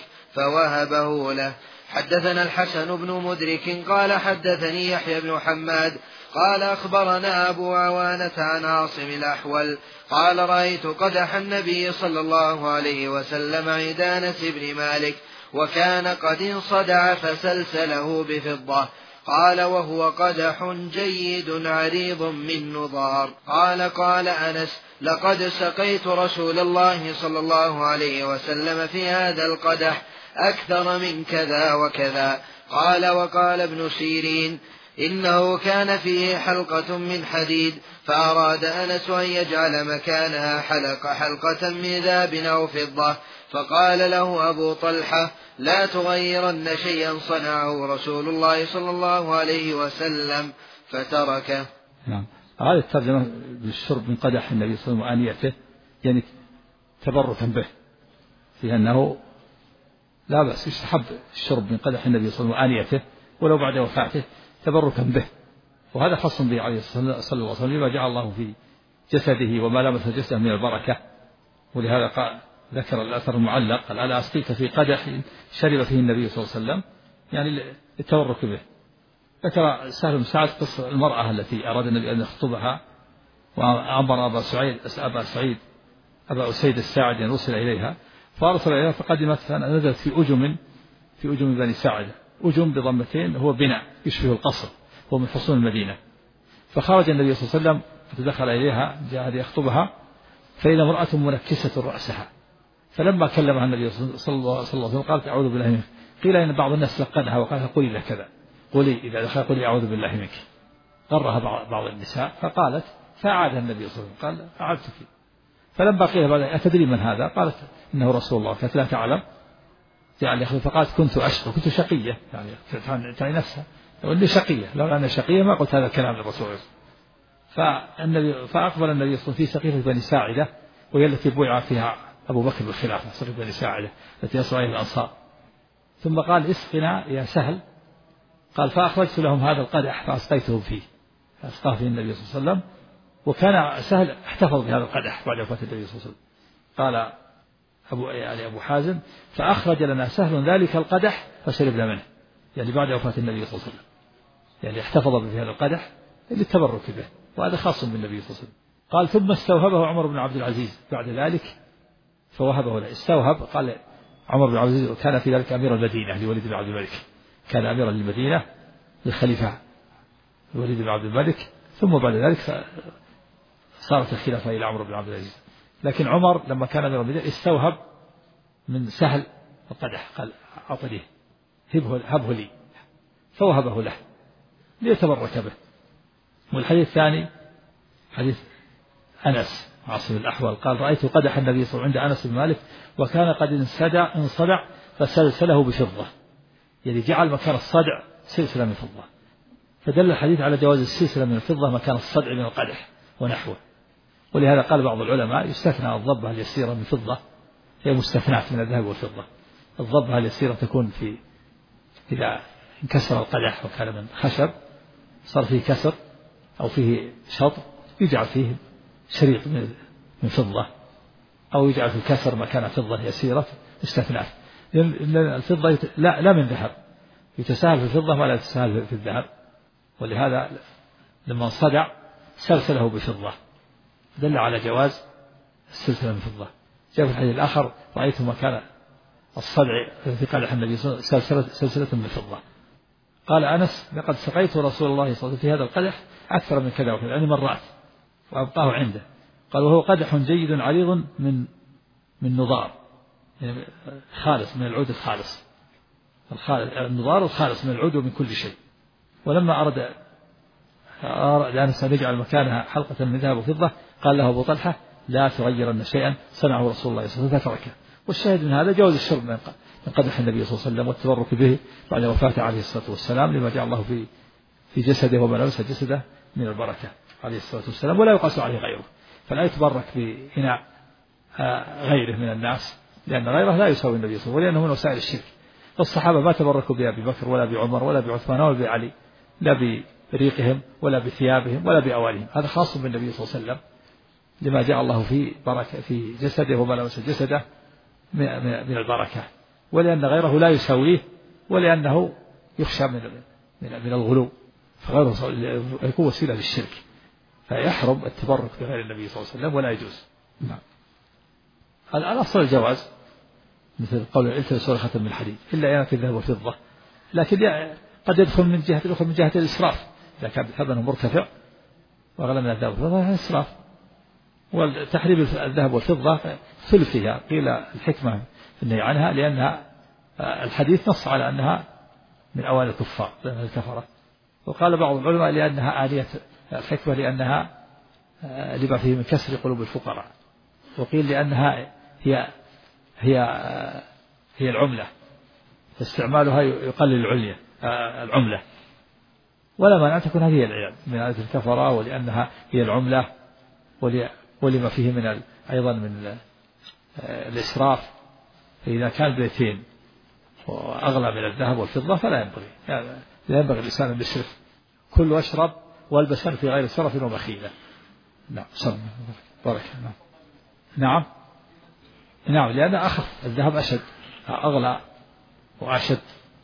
فوهبه له. حدثنا الحسن بن مدرك قال حدثني يحيى بن حماد قال أخبرنا أبو عوانة عن عاصم الأحول قال رأيت قدح النبي صلى الله عليه وسلم عند أنس بن مالك وكان قد انصدع فسلسله بفضة قال وهو قدح جيد عريض من نضار قال أنس لقد سقيت رسول الله صلى الله عليه وسلم في هذا القدح أكثر من كذا وكذا وقال ابن سيرين إنه كان فيه حلقة من حديد فأراد أنس أن يجعل مكانها حلقة من ذهب أو فضة فقال له أبو طلحة لا تغيرن شيئا صنعه رسول الله صلى الله عليه وسلم فتركه. نعم. هذه الترجمة بالشرب من قدح النبي صلى الله عليه وسلم وآنيته يعني تبركا به في أنه لا بأس يستحب الشرب من قدح النبي صلى الله عليه وسلم وآنيته ولو بعد وفاته تبركا به وهذا خاص به عليه الصلاة والسلام لما جعل الله في جسده وما لمس جسده من البركة ولهذا قال ذكر الأثر المعلق قال ألا أسقيك في قدح شرب فيه النبي صلى الله عليه وسلم يعني التبرك به. ذكر سهل بن سعد قصة المرأة التي أراد النبي أن يخطبها وأمر أبا أسيد الساعدي أن يرسل إليها فأرسل إليها فقدمت فنزلت في أجم بني ساعدة أجم بضمتين هو بناء يشبه القصر هو من حصون المدينة فخرج النبي صلى الله عليه وسلم فتدخل إليها جاء ليخطبها فإذا امرأة منكسة رأسها فلما كلمها النبي صلى الله عليه وسلم قالت أعوذ بالله منك قيل إن بعض الناس لقنها وقال قولي له كذا قولي إذا دخل قولي أعوذ بالله منك غرها بعض النساء فقالت فأعادها النبي صلى الله عليه وسلم قال أعدتك فلما قيل بعد أتدري من هذا قالت إنه رسول الله قالت لا تعلم يعني فقالت كنت أشقى كنت شقية يعني تعني نفسها لو أني شقية لو أنا شقية ما قلت هذا الكلام للرسول فأقبل النبي صلى الله عليه وسلم في سقيفة بني ساعدة وهي التي بويع فيها أبو بكر بالخلافة سقيفة بني ساعدة التي أسرى إلى الأنصار ثم قال اسقنا يا سهل قال فأخرجت لهم هذا القدح فأسقيتهم فيه فأسقاه فيه النبي صلى الله عليه وسلم وكان سهل احتفظ بهذا القدح بعد وفاة النبي صلى الله عليه وسلم. قال أبو حازم فأخرج لنا سهل ذلك القدح فشربنا منه يعني بعد وفاة النبي صلى الله عليه وسلم يعني احتفظ بهذا القدح للتبرك به وهذا خاص بالنبي صلى الله عليه وسلم. قال ثم استوهبه عمر بن عبد العزيز بعد ذلك فوهبه له استوهب قال عمر بن عبد العزيز كان في ذلك أمير المدينة لوليد بن عبد الملك كان أميرا للمدينة للخليفة الوليد بن عبد الملك ثم بعد ذلك صارت الخلافة إلى عمر بن عبد العزيز لكن عمر لما كان أمير المدينة استوهب من سهل القدح قال أعطنيه هبه لي فوهبه له ليتبرك به. والحديث الثاني حديث أنس عاصم الأحول قال رأيت قدح النبي صلى الله عليه وسلم عند أنس بن مالك وكان قد انصدع فسلسله بفضة يعني جعل مكان الصدع سلسلة من فضة فدل الحديث على جواز السلسلة من الفضة مكان الصدع من القدح ونحوه. ولهذا قال بعض العلماء يستثنى الضبة اليسيرة من فضة هي مستثنات من الذهب والفضة. الضبة اليسيرة تكون في إذا انكسر القدح وكان من خشب صار فيه كسر أو فيه شطر يجعل فيه شريط من فضة، أو يجعل في الكسر مكان فضة يسيرة استثناء، لأن الفضة لا من ذهب، يتساهل في الفضة ولا يتساهل في الذهب، ولهذا لما صدع سلسله بفضة دل على جواز السلسلة من فضة. جاء في الحديث الآخر رأيت مكان الصدع في قدح النبي صلى الله عليه وسلم سلسلة من فضة. قال أنس لقد سقيت رسول الله صلى الله عليه وسلم في هذا القدح أكثر من كذا وكذا، يعني مرات، وأبقاه عنده. قال وهو قدح جيد عريض من نضار، يعني خالص من العود الخالص، النضار الخالص من العود ومن كل شيء. ولما أراد أنس أن يجعل مكانها حلقة من ذهب وفضة قال له أبو طلحة لا تغيرن شيئا صنعه رسول الله صلى الله عليه وسلم فتركه. والشاهد من هذا جواز الشرب من قدح النبي صلى الله عليه وسلم والتبرك به بعد وفاته عليه الصلاة والسلام، لما جعل الله في جسده وما لبس جسده من البركة عليه الصلاة والسلام، ولا يقاس عليه غيره. فلا يتبرك بإناء غيره من الناس، لأن غيره لا يساوي النبي صلى الله عليه وسلم، ولأنه من وسائل الشرك. والصحابة ما تبركوا بأبي بكر ولا بعمر ولا بعثمان ولا بعلي، لا بريقهم ولا بثيابهم ولا بأوانهم، هذا خاص بالنبي صلى الله عليه وسلم، لما جاء الله في بركة في جسده وما لبس جسده من البركة، ولأن غيره لا يساويه، ولأنه يخشى من الغلو، فغيره يكون وسيلة للشرك، فيحرم التبرك بغير النبي صلى الله عليه وسلم ولا يجوز. نعم. الأصل الجواز، مثل قول التمسوا ختم من الحديد إلا يأتي الذهب والفضة، لكن قد يدخل من جهة الإسراف، إذا كان ثمنه مرتفع وأغلى من الذهب والفضة هذا إسراف. والتحريم الذهب والفضة ثلث فيها، قيل الحكمة في النهي عنها لأنها الحديث نص على أنها من أوائل الكفار لأنها الكفرة، وقال بعض العلماء لأنها آلية الحكمة لأنها لما فيه من كسر قلوب الفقراء، وقيل لأنها هي العملة، فاستعمالها يقلل العملة، ولا مانع أن تكون هذه العيال من آلية الكفرة، ولأنها هي العملة، ولما فيه من أيضا من الإسراف. فإذا كان بيتين وأغلى من الذهب والفضة فلا ينبغي الإنسان أن يسرف، كل واشرب والبسن في غير سرف ومخيلة. نعم بارك. نعم لأن أخف، الذهب أشد أغلى وأشد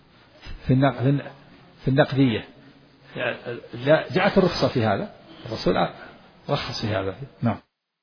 في النقدية، جاءت الرخصة في هذا، الرسول رخص في هذا. نعم.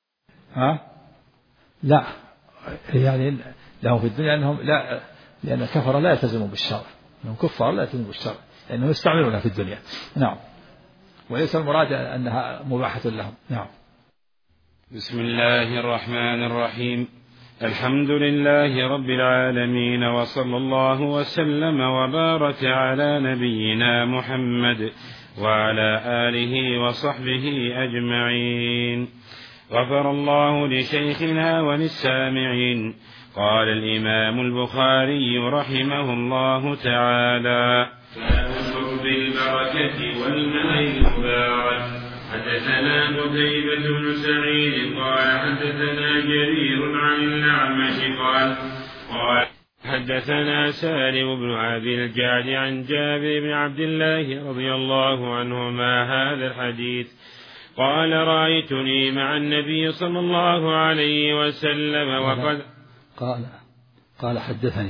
لا يعني لهم في الدنيا أنهم لا، لأن الكفرة لا يلتزمون بالشرع، أنهم كفار لا يلتزمون بالشرع لأنهم يستعملونها في الدنيا. نعم. وليس المراد أنها مباحة لهم. نعم. بسم الله الرحمن الرحيم. الحمد لله رب العالمين، وصلى الله وسلم وبارك على نبينا محمد وعلى آله وصحبه أجمعين. غفر الله لشيخنا وللسامعين. قال الإمام البخاري رحمه الله تعالى: باب شرب البركة والماء المبارك. حدثنا قتيبة بن سعيد قال حدثنا جرير عن الأعمش قال حدثنا سالم بن أبي الجعد عن جابر بن عبد الله رضي الله عنهما هذا الحديث. قال: رأيتني مع النبي صلى الله عليه وسلم وقد قال حدثني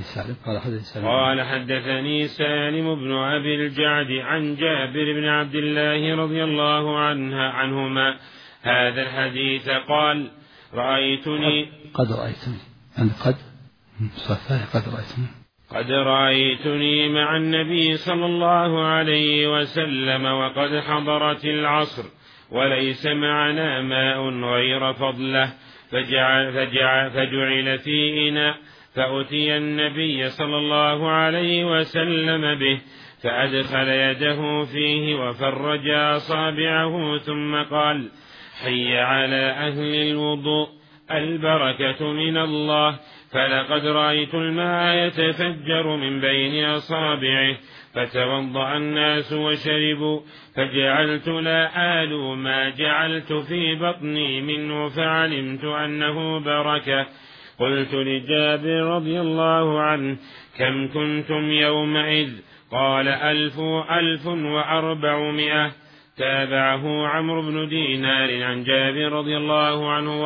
سالم بن أبي الجعد عن جابر بن عبد الله رضي الله عنهما هذا الحديث. قال: قد رأيتني مع النبي صلى الله عليه وسلم وقد حضرت العصر وليس معنا ماء غير فضله، فجعل في إناء، فأتي النبي صلى الله عليه وسلم به، فأدخل يده فيه وفرج أصابعه ثم قال: حي على أهل الوضوء، البركة من الله. فلقد رأيت الماء يتفجر من بين أصابعه، فتوضأ الناس وشربوا، فجعلت لا آل ما جعلت في بطني منه، فعلمت أنه بركة. قلت لجابر رضي الله عنه: كم كنتم يومئذ؟ قال: 1400. تابعه عمرو بن دينار عن جابر رضي الله عنه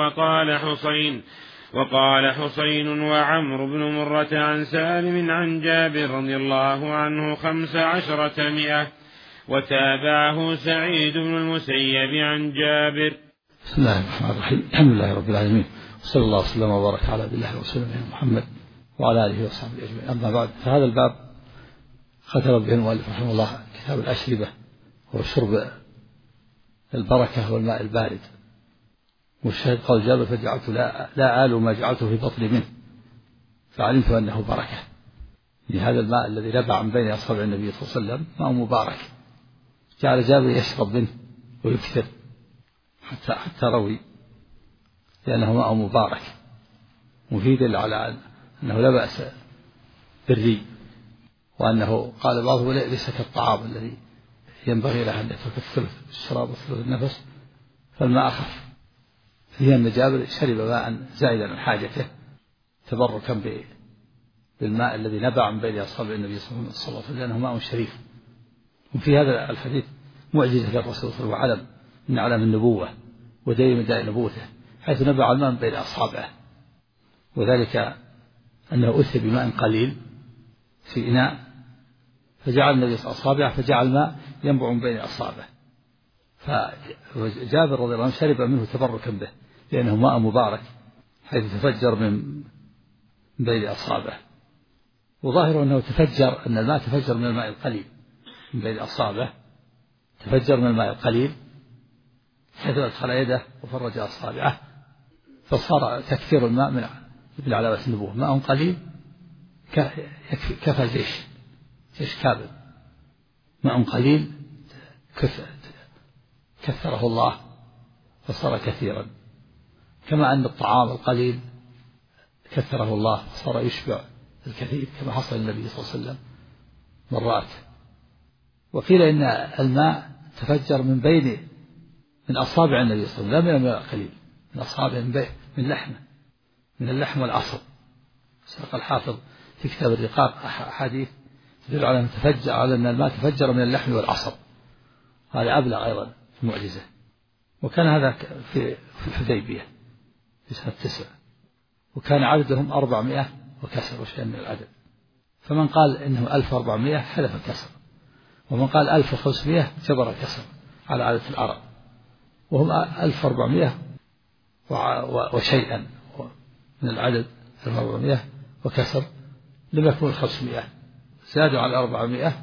وقال حسين وعمرو بن مرة عن سالم عن جابر رضي الله عنه 15 مئة. وتابعه سعيد بن المسيب عن جابر. بسم الله الرحمن الرحيم. الحمد لله رب العالمين، وصلى الله وسلم وبارك على عبد الله ورسوله محمد وعلى آله وصحبه أجمعين. أما بعد، فهذا الباب ختم به المؤلف رحمه الله كتاب الأشربة، هو شرب البركة والماء البارد. والشاهد قال جابر: فجعلت لا آل ما جعلته في بطني منه فعلمت أنه بركة. لهذا الماء الذي نبع من بين أصابع النبي صلى الله عليه وسلم ماء مبارك، جعل جابر يشرب منه ويكثر حتى روي لأنه ماء مبارك مفيد على أنه لا بأس بالري، وأنه قال بعضه ليس كالطعام الذي ينبغي له أن يترك الثلث الشراب وثلث النفس، فالماء أخف. فيه أن جابر شرب ماء زائدا عن حاجته تبركا بالماء الذي نبع من بين أصابع النبي صلى الله عليه وسلم لأنه ماء شريف. وفي هذا الحديث معجزة للرسول صلى الله عليه وسلم وعلم من أعلام النبوة ودليل من دلائل نبوته، حيث نبع الماء من بين أصابعه، وذلك أنه أتي بماء قليل في إناء فجعل النبي صلى الله عليه وسلم فجعل الماء ينبع من بين أصابعه، فجابر رضي الله عنه شرب منه تبركا به لأنه ماء مبارك حيث تفجر من بين أصابعه. وظاهر أنه أن الماء تفجر من الماء القليل من بين أصابعه، تفجر من الماء القليل حيث أدخل يده وفرج أصابعه، فصار تكثير الماء من علامات النبوة. ماء قليل كفى جيش كامل، ماء قليل كثره الله فصار كثيرا، كما أن الطعام القليل كثره الله فصار يشبع الكثير، كما حصل للنبي صلى الله عليه وسلم مرات. وقيل إن الماء تفجر من أصابع النبي صلى الله عليه وسلم، لا من الماء القليل، من أصابع من لحمه، من اللحم والعصب. ساق الحافظ في كتاب الرقاق أحاديث تدل على أن الماء تفجر من اللحم والعصب، هذا أبلغ أيضا في المعجزة. وكان هذا في الحديبية في سنة 9، وكان عددهم 400 وكسر وشيء من العدد، فمن قال إنه 1400 حذف كسر، ومن قال 1500 جبر كسر على عادة العرب، وهم 1400 وشيئا من العدد 1400 وكسر، لم يكن 500 زادوا على 400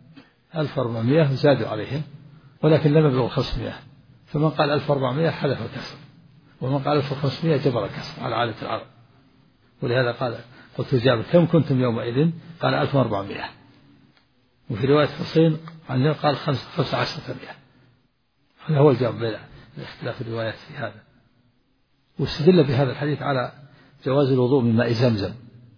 1400 زادوا عليهم، ولكن لم يبلغوا 500. فمن قال 1400 حذف كسر، ومن قال 1500 جبر كسر على عادة العرب. ولهذا قلت جابر: كم كنتم يومئذ؟ قال 1400. وفي رواية حسين عنه قال 1500. هذا هو الجواب بين الاختلاف الروايات في هذا. واستدل بهذا الحديث على جواز الوضوء من ماء زمزم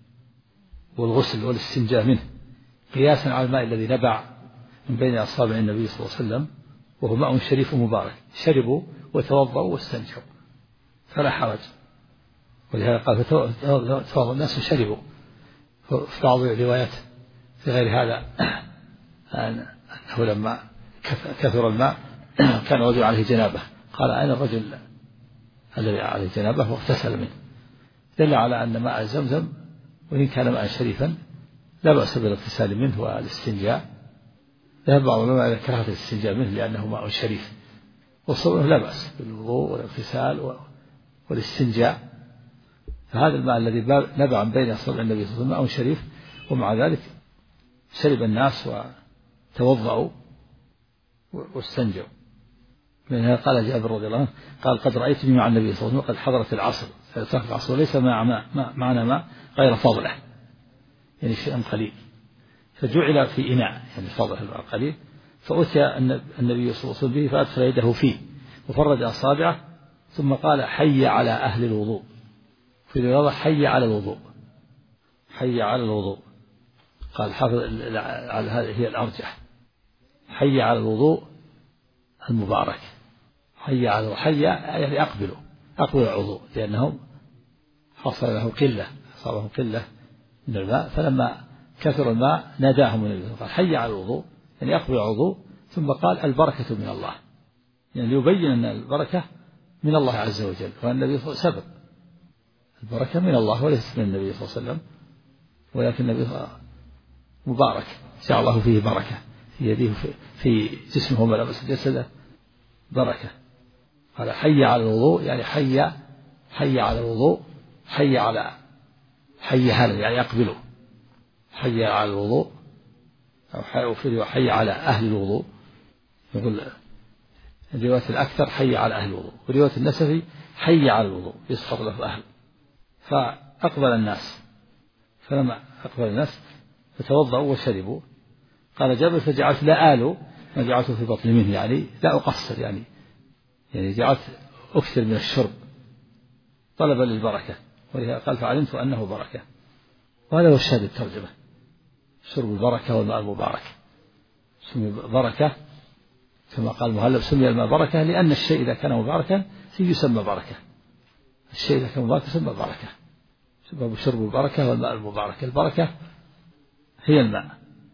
والغسل والاستنجاء منه، قياسا على الماء الذي نبع من بين أصابع النبي صلى الله عليه وسلم، وهو ماء شريف مبارك، شربوا وتوضأوا واستنجوا فلا حرج. ولهذا قال: فتوضأ الناس وشربوا. في بعض الروايات في غير هذا أنه لما كثر الماء كان الرجل عليه جنابه، قال: أين الرجل الذي عليه جنابه واغتسل منه؟ دل على أن ماء زمزم وإن كان ماء شريفا لا بأس بالاغتسال منه والاستنجاء. ذهب بعض العلماء إلى كراهة الاستنجاء منه لأنه ماء شريف، وصوره لا بأس بالوضوء والاغتسال والاستنجاء. فهذا الماء الذي نبع من بين أصابع النبي صلى الله عليه وسلم ماء شريف، ومع ذلك شرب الناس وتوضأوا واستنجوا. من هنا قال جابر رضي الله عنه قال: قد رأيتني مع النبي صلى الله عليه وسلم قد حضرت العصر، فإطلاق العصر وليس معنا ماء غير فضله، يعني شيء قليل، فجعل في إناء يعني فضله الماء قليل، فأتي النبي صلى الله عليه وسلم به فأدخل يده فيه وفرج أصابعه، ثم قال: حي على أهل الوضوء. في رواية: حي على الوضوء، حي على الوضوء. قال حافظ على هذه هي الأرجح، حي على الوضوء المبارك، حي يعني أقبلوا الوضوء، لأنهم حصل له قلة من الماء، فلما كثر الماء ناداهم النبي قال: حي على الوضوء، يعني أقبلوا الوضوء، ثم قال البركة من الله، يعني يبين أن البركة من الله عز وجل، وأن النبي صلى الله عليه وسلم سبب البركة من الله وليست من النبي صلى الله عليه وسلم، ولكن النبي مبارك جعل الله فيه بركة في يده في جسمه وملابس جسده بركة. قال حي على الوضوء، يعني حي على الوضوء، حي هذا يعني أقبلوا، حي على الوضوء، أو حي على أهل الوضوء. يقول الرواية الأكثر حي على أهل الوضوء، ورواية النسفي حي على الوضوء يسقط له أهل. فأقبل الناس، فلما أقبل الناس فتوضأوا وشربوا. قال جابر فجعلت لا آلو، ما جعلته في بطني منه، يعني لا أقصر، يعني جعلت أكثر من الشرب طلبا للبركة، ولهذا قال فعلمت أنه بركة. وهذا هو الشاهد الترجمة، شرب البركة والماء المبارك. سمي بركة كما قال المهلب، سمي الماء بركة لأن الشيء إذا كان مباركا يسمى بركة، الشيء إذا كان مباركا يسمى بركة. سبب شرب البركة والماء المبارك، البركة هي الماء،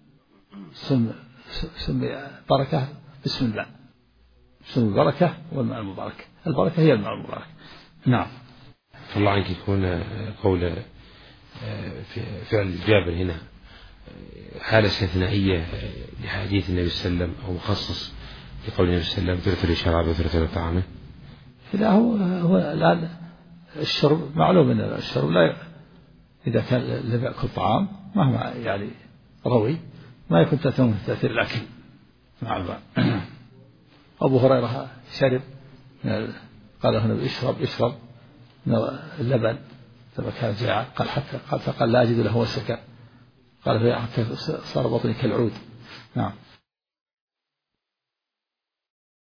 سمي بركة باسم الماء، اسم البركة والماء المبارك، البركة هي الماء المبارك. نعم. الله عنك يكون قول فعل جابر هنا حالة استثنائية لحديث النبي صلى الله عليه وسلم، أو مخصص لقول النبي صلى الله عليه وسلم ثلث لشرابه وثلث لطعامه؟ لا، هو الآن الشرب معلوم أن الشرب لا، إذا كان لم يأكل طعام مهما يعني روي ما يكون تأثير الأكل مع الماء. أبو هريرة شرب، قال له النبي اشرب اللبن لما كان جاعا، قال لا أجد له وسكا، قال حتى صار بطني كالعود. نعم.